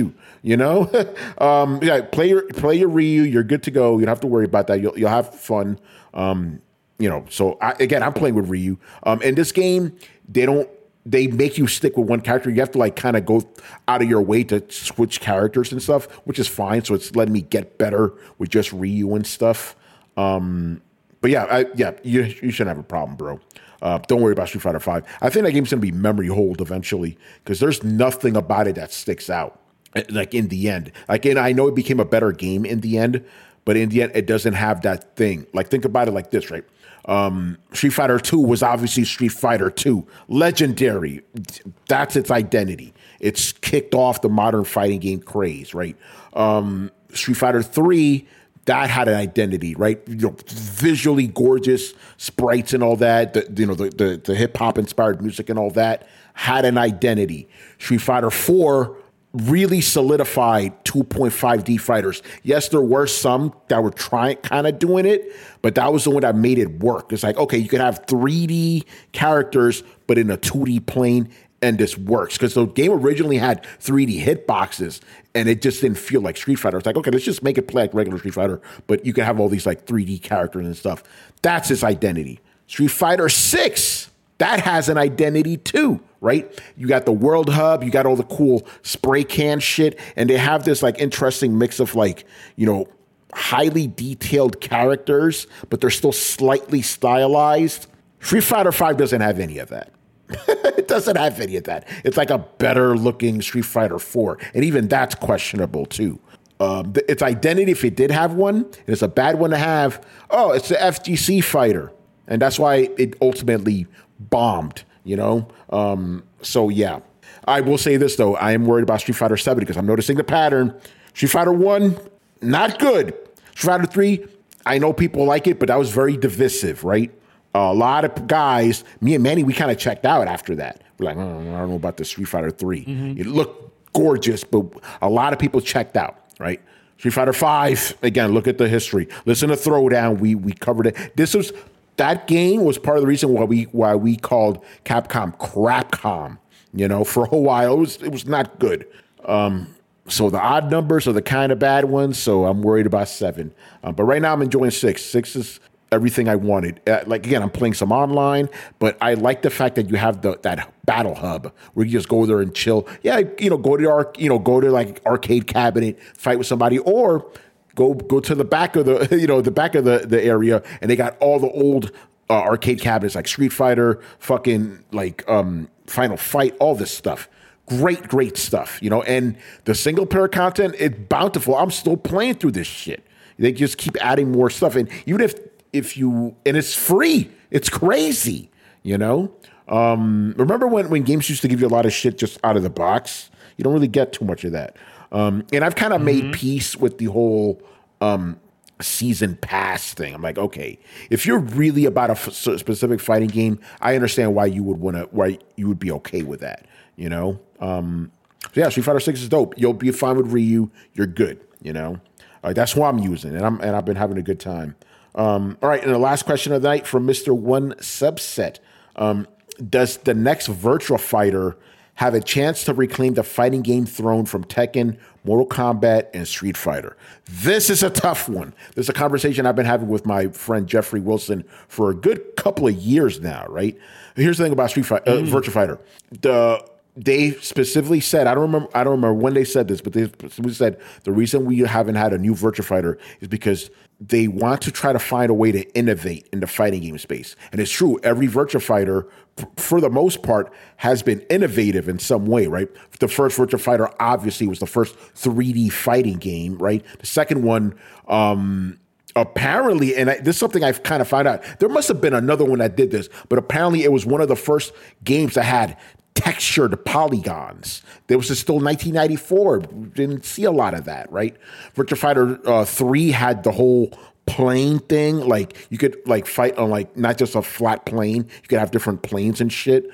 You know, um, yeah. Play your play your Ryu. You're good to go. You don't have to worry about that. You'll you'll have fun. Um, you know. So I, again, I'm playing with Ryu. Um, in this game, they don't. They make you stick with one character. You have to like kind of go out of your way to switch characters and stuff, which is fine. So it's letting me get better with just Ryu and stuff. Um, but yeah, I, yeah, you you shouldn't have a problem, bro. Uh, don't worry about Street Fighter five. I think that game's going to be memory hold eventually because there's nothing about it that sticks out. Like in the end, like, and I know it became a better game in the end, but in the end, it doesn't have that thing. Like, think about it like this, right? Um, Street Fighter two was obviously Street Fighter two, legendary. That's its identity. It's kicked off the modern fighting game craze, right? Um, Street Fighter three. That had an identity, right? You know, visually gorgeous sprites and all that. The, you know, the the, the hip hop inspired music and all that had an identity. Street Fighter four really solidified two point five D fighters. Yes, there were some that were trying, kind of doing it, but that was the one that made it work. It's like, okay, you could have three D characters, but in a two D plane. And this works because the game originally had three D hitboxes and it just didn't feel like Street Fighter. It's like, okay, let's just make it play like regular Street Fighter, but you can have all these like three D characters and stuff. That's its identity. Street Fighter six, that has an identity too, right? You got the World Hub, you got all the cool spray can shit, and they have this like interesting mix of like, you know, highly detailed characters, but they're still slightly stylized. Street Fighter five doesn't have any of that. It doesn't have any of that. It's like a better looking Street Fighter four. And even that's questionable too. Um, its identity, if it did have one, and it's a bad one to have, oh, it's the F G C fighter. And that's why it ultimately bombed, you know? Um, so yeah. I will say this though, I am worried about Street Fighter seven because I'm noticing the pattern. Street Fighter one, not good. Street Fighter three, I know people like it, but that was very divisive, right? A lot of guys, me and Manny, we kind of checked out after that. We're like, oh, I don't know about the Street Fighter three. Mm-hmm. It looked gorgeous, but a lot of people checked out, right? Street Fighter five, again, look at the history. Listen to Throwdown. We we covered it. This was that game was part of the reason why we why we called Capcom Crapcom. You know, for a while it was it was not good. Um, so the odd numbers are the kind of bad ones. So I'm worried about seven. Uh, but right now I'm enjoying six. Six is everything I wanted. Uh, like, again, I'm playing some online, but I like the fact that you have the that battle hub where you just go there and chill. Yeah, you know, go to our, you know, go to like arcade cabinet, fight with somebody, or go go to the back of the, you know, the back of the, the area, and they got all the old uh, arcade cabinets like Street Fighter, fucking like um, Final Fight, all this stuff. Great, great stuff, you know. And the single player content, it's bountiful. I'm still playing through this shit. They just keep adding more stuff, and even if If you, and it's free, it's crazy, you know? Um, remember when, when games used to give you a lot of shit just out of the box? You don't really get too much of that. Um, and I've kind of mm-hmm. made peace with the whole um, season pass thing. I'm like, okay, if you're really about a f- specific fighting game, I understand why you would want to, why you would be okay with that, you know? Um, so yeah, Street Fighter six is dope. You'll be fine with Ryu. You're good, you know? Uh, that's who I'm using, and I'm and I've been having a good time. Um, all right, and the last question of the night from Mister One Subset. Um, does the next Virtua Fighter have a chance to reclaim the fighting game throne from Tekken, Mortal Kombat, and Street Fighter? This is a tough one. This is a conversation I've been having with my friend Jeffrey Wilson for a good couple of years now, right? Here's the thing about Street Fighter, uh, mm. Virtua Fighter. The They specifically said, I don't remember I don't remember when they said this, but they specifically said the reason we haven't had a new Virtua Fighter is because they want to try to find a way to innovate in the fighting game space. And it's true, every Virtua Fighter, for the most part, has been innovative in some way, right? The first Virtua Fighter obviously was the first three D fighting game, right? The second one, um, apparently, and I, this is something I've kind of found out, there must have been another one that did this, but apparently it was one of the first games that had textured polygons. There was still nineteen ninety-four. Didn't see a lot of that, right? Virtua Fighter uh, three had the whole plane thing. Like you could like fight on like not just a flat plane. You could have different planes and shit.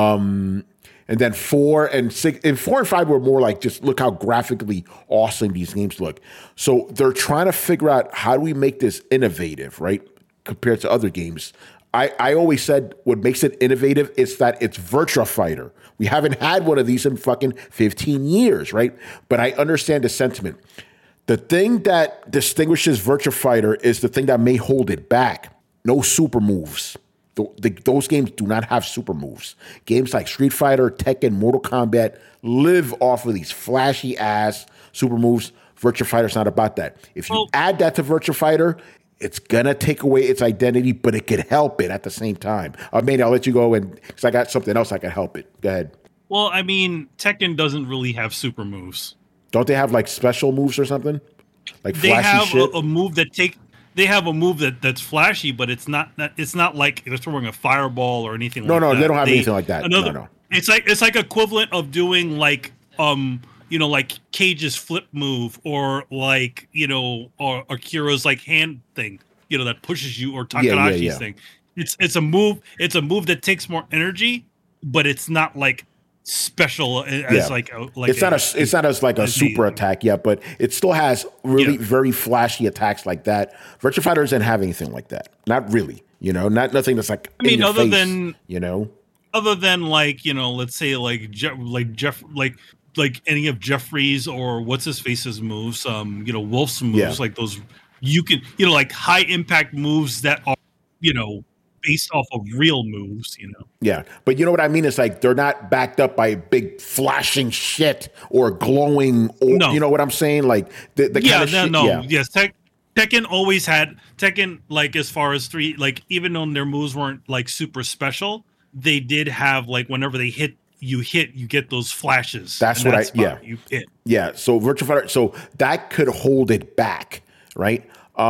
Um, and then four and six and four and five were more like just look how graphically awesome these games look. So they're trying to figure out how do we make this innovative, right? Compared to other games. I, I always said what makes it innovative is that it's Virtua Fighter. We haven't had one of these in fucking fifteen years, right? But I understand the sentiment. The thing that distinguishes Virtua Fighter is the thing that may hold it back. No super moves. The, the, those games do not have super moves. Games like Street Fighter, Tekken, Mortal Kombat live off of these flashy ass super moves. Virtua Fighter's not about that. If you well, add that to Virtua Fighter, it's gonna take away its identity, but it could help it at the same time. Uh, Manny, I'll let you go, and because I got something else I can help it. Go ahead. Well, I mean, Tekken doesn't really have super moves. Don't they have like special moves or something? Like they flashy have shit? A, a move that take. They have a move that, that's flashy, but it's not. It's not like they're throwing a fireball or anything. No, like no, that. No, they don't have they, anything like that. Another, no, no. It's like it's like equivalent of doing like um you know like Cage's flip move or like you know or Akira's like hand thing you know that pushes you or Takanashi's yeah, yeah, yeah. thing. It's it's a move. It's a move that takes more energy, but it's not like special as yeah. like a, like it's a, not a it's not as like a super attack yet, but it still has really yeah. very flashy attacks like that. Virtua Fighter doesn't have anything like that. Not really, you know, not nothing that's like I mean, in your other face, than you know, other than like you know, let's say like Je- like Jeff like like any of Jeffrey's or what's his face's moves, um, you know, Wolf's moves, yeah. like those you can you know like high impact moves that are you know. based off of real moves, you know. Yeah, but you know what I mean? It's like they're not backed up by big flashing shit or glowing. Or, no. You know what I'm saying? Like the, the yeah, kind of no, shit. no, yeah, yes. Tek- Tekken always had Tekken. Like as far as three, like even though their moves weren't like super special, they did have like whenever they hit, you hit, you get those flashes. That's what that I. Yeah, you hit. Yeah, so Virtua Fighter. So that could hold it back, right?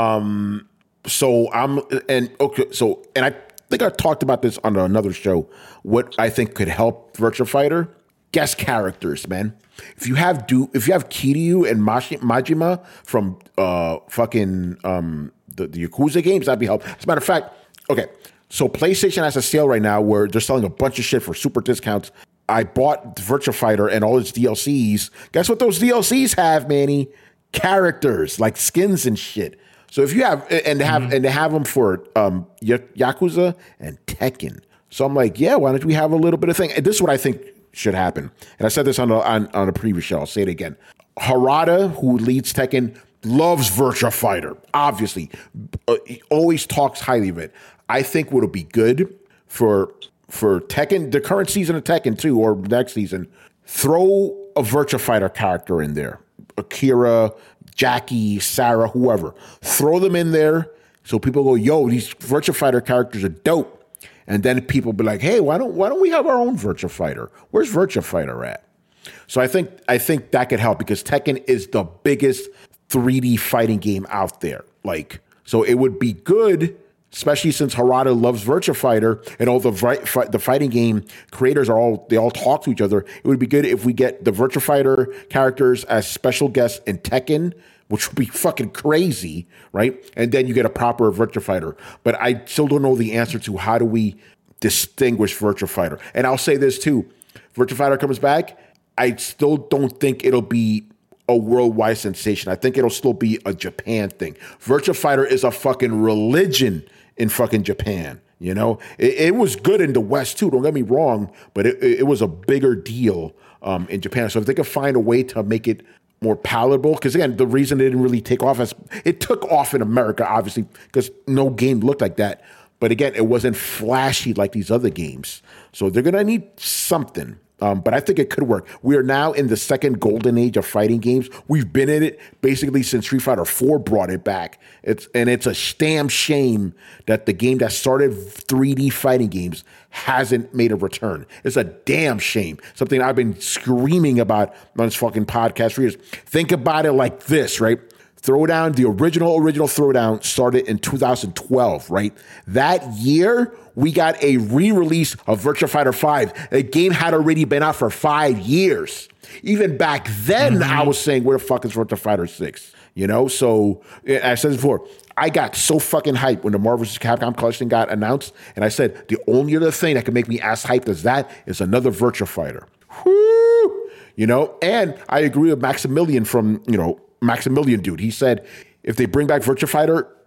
Um. So I'm and okay. So and I think I talked about this on another show. What I think could help Virtua Fighter: guest characters, man. If you have do if you have Kiryu and Mashi, Majima from uh fucking um the, the Yakuza games, that'd be helpful. As a matter of fact, okay. So PlayStation has a sale right now where they're selling a bunch of shit for super discounts. I bought Virtua Fighter and all its D L Cs. Guess what those D L Cs have, Manny? Characters like skins and shit. So if you have and they have mm-hmm. and they have them for um, Yakuza and Tekken, so I'm like, yeah, why don't we have a little bit of thing? And this is what I think should happen. And I said this on a, on, on a previous show. I'll say it again. Harada, who leads Tekken, loves Virtua Fighter. Obviously, uh, he always talks highly of it. I think what'll be good for for Tekken, the current season of Tekken two, or next season, throw a Virtua Fighter character in there. Akira, Jackie, Sarah, whoever. Throw them in there so people go, yo, these Virtua Fighter characters are dope. And then people be like, hey, why don't why don't we have our own Virtua Fighter? Where's Virtua Fighter at? So I think I think that could help because Tekken is the biggest three D fighting game out there. Like, so it would be good, especially since Harada loves Virtua Fighter and all the vi- the fighting game creators are all they all talk to each other. It would be good if we get the Virtua Fighter characters as special guests in Tekken, which would be fucking crazy, right? And then you get a proper Virtua Fighter. But I still don't know the answer to how do we distinguish Virtua Fighter. And I'll say this too: Virtua Fighter comes back. I still don't think it'll be a worldwide sensation. I think it'll still be a Japan thing. Virtua Fighter is a fucking religion in fucking Japan. You know, it, it was good in the West too. Don't get me wrong, but it, it was a bigger deal um, in Japan. So if they could find a way to make it more palatable, because again, the reason it didn't really take off as it took off in America, obviously, because no game looked like that. But again, it wasn't flashy like these other games. So they're gonna need something. Um, but I think it could work. We are now in the second golden age of fighting games. We've been in it basically since Street Fighter four brought it back. It's and it's a damn shame that the game that started three D fighting games hasn't made a return. It's a damn shame. Something I've been screaming about on this fucking podcast for years. Think about it like this, right? Throwdown, the original, original Throwdown started in two thousand twelve, right? That year, we got a re-release of Virtua Fighter five. The game had already been out for five years. Even back then, mm-hmm. I was saying, where the fuck is Virtua Fighter six? You know, so I said this before, I got so fucking hyped when the Marvel versus. Capcom collection got announced, and I said, the only other thing that can make me as hyped as that is another Virtua Fighter. Whoo! You know, and I agree with Maximilian from, you know, Maximilian dude. He said, if they bring back Virtua Fighter,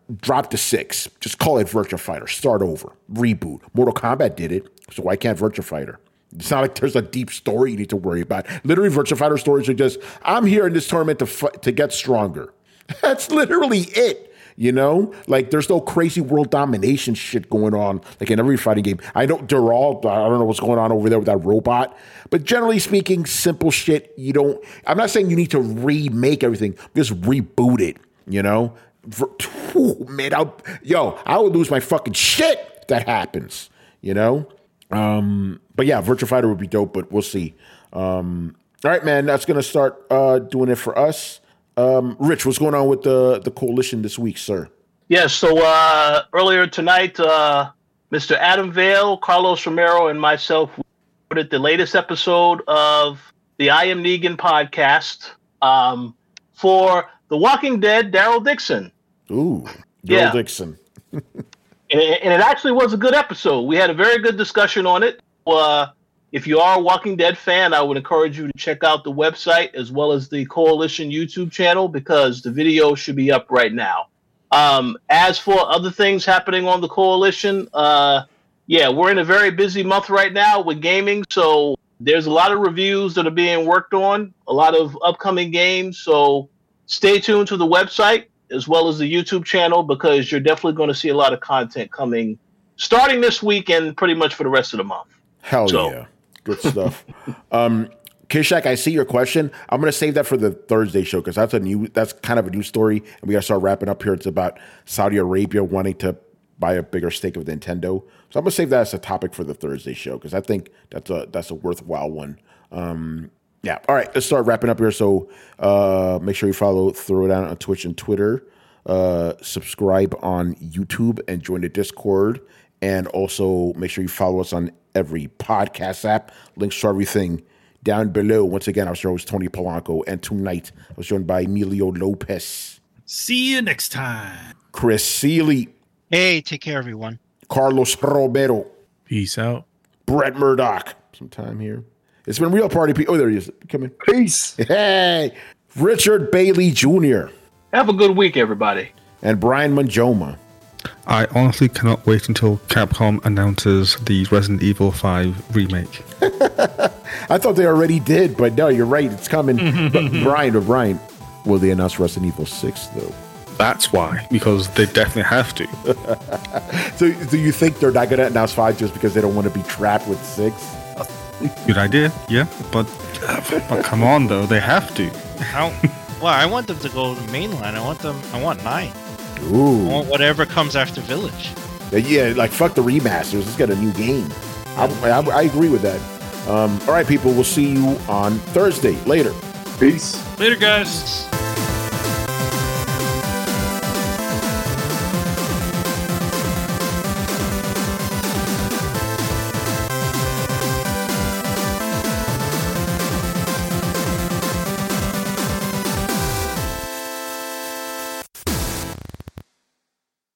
drop to six. Just call it Virtua Fighter. Start over. Reboot. Mortal Kombat did it, so why can't Virtua Fighter? It's not like there's a deep story you need to worry about. Literally, Virtua Fighter stories are just, I'm here in this tournament to f- to get stronger. That's literally it. You know, like there's no crazy world domination shit going on like in every fighting game. I know they're all, I don't know what's going on over there with that robot, but generally speaking, simple shit. You don't, I'm not saying you need to remake everything, just reboot it, you know? For, whew, man, I'll, yo, I would lose my fucking shit if that happens, you know? Um, but yeah, Virtua Fighter would be dope, but we'll see. Um, all right, man, that's going to start uh, doing it for us. Um, Rich, what's going on with the, the coalition this week, sir? Yes, so uh, earlier tonight, uh, Mister Adam Vale, Carlos Romero, and myself recorded the latest episode of the I Am Negan podcast um, for The Walking Dead, Daryl Dixon. Ooh, Daryl yeah. Dixon. and, it, and it actually was a good episode. We had a very good discussion on it. Uh, If you are a Walking Dead fan, I would encourage you to check out the website as well as the Coalition YouTube channel because the video should be up right now. Um, as for other things happening on the Coalition, uh, yeah, we're in a very busy month right now with gaming, so there's a lot of reviews that are being worked on, a lot of upcoming games, so stay tuned to the website as well as the YouTube channel because you're definitely going to see a lot of content coming starting this week and pretty much for the rest of the month. Hell so, yeah. Good stuff. um, Kishak, I see your question. I'm going to save that for the Thursday show because that's a new, that's kind of a new story, and we got to start wrapping up here. It's about Saudi Arabia wanting to buy a bigger stake of Nintendo, so I'm going to save that as a topic for the Thursday show because I think that's a that's a worthwhile one. Um, yeah. All right, let's start wrapping up here. So uh, make sure you follow Throw It Down on Twitch and Twitter. Uh, subscribe on YouTube and join the Discord, and also make sure you follow us on every podcast app. Links to everything down below. Once again, I was your host, Tony Polanco, and tonight I was joined by Emilio Lopez. See you next time. Chris Seeley. Hey, take care, everyone. Carlos Romero. Peace out. Brett Murdoch. Some time here. It's been real party people. Oh, there he is. Come in. Peace. Hey. Richard Bailey Junior Have a good week, everybody. And Brian Manjoma. I honestly cannot wait until Capcom announces the Resident Evil five remake. I thought they already did, but no, you're right. It's coming. But Brian, or Brian, will they announce Resident Evil six, though? That's why, because they definitely have to. So do you think they're not going to announce five just because they don't want to be trapped with six? Good idea, yeah. But, but come on, though. They have to. How, well, I want them to go to mainline. I want them. I want nine. Ooh. I want whatever comes after Village. Yeah, like fuck the remasters. Let's get a new game. I, I, I agree with that. Um, all right, people. We'll see you on Thursday. Later. Peace. Later, guys.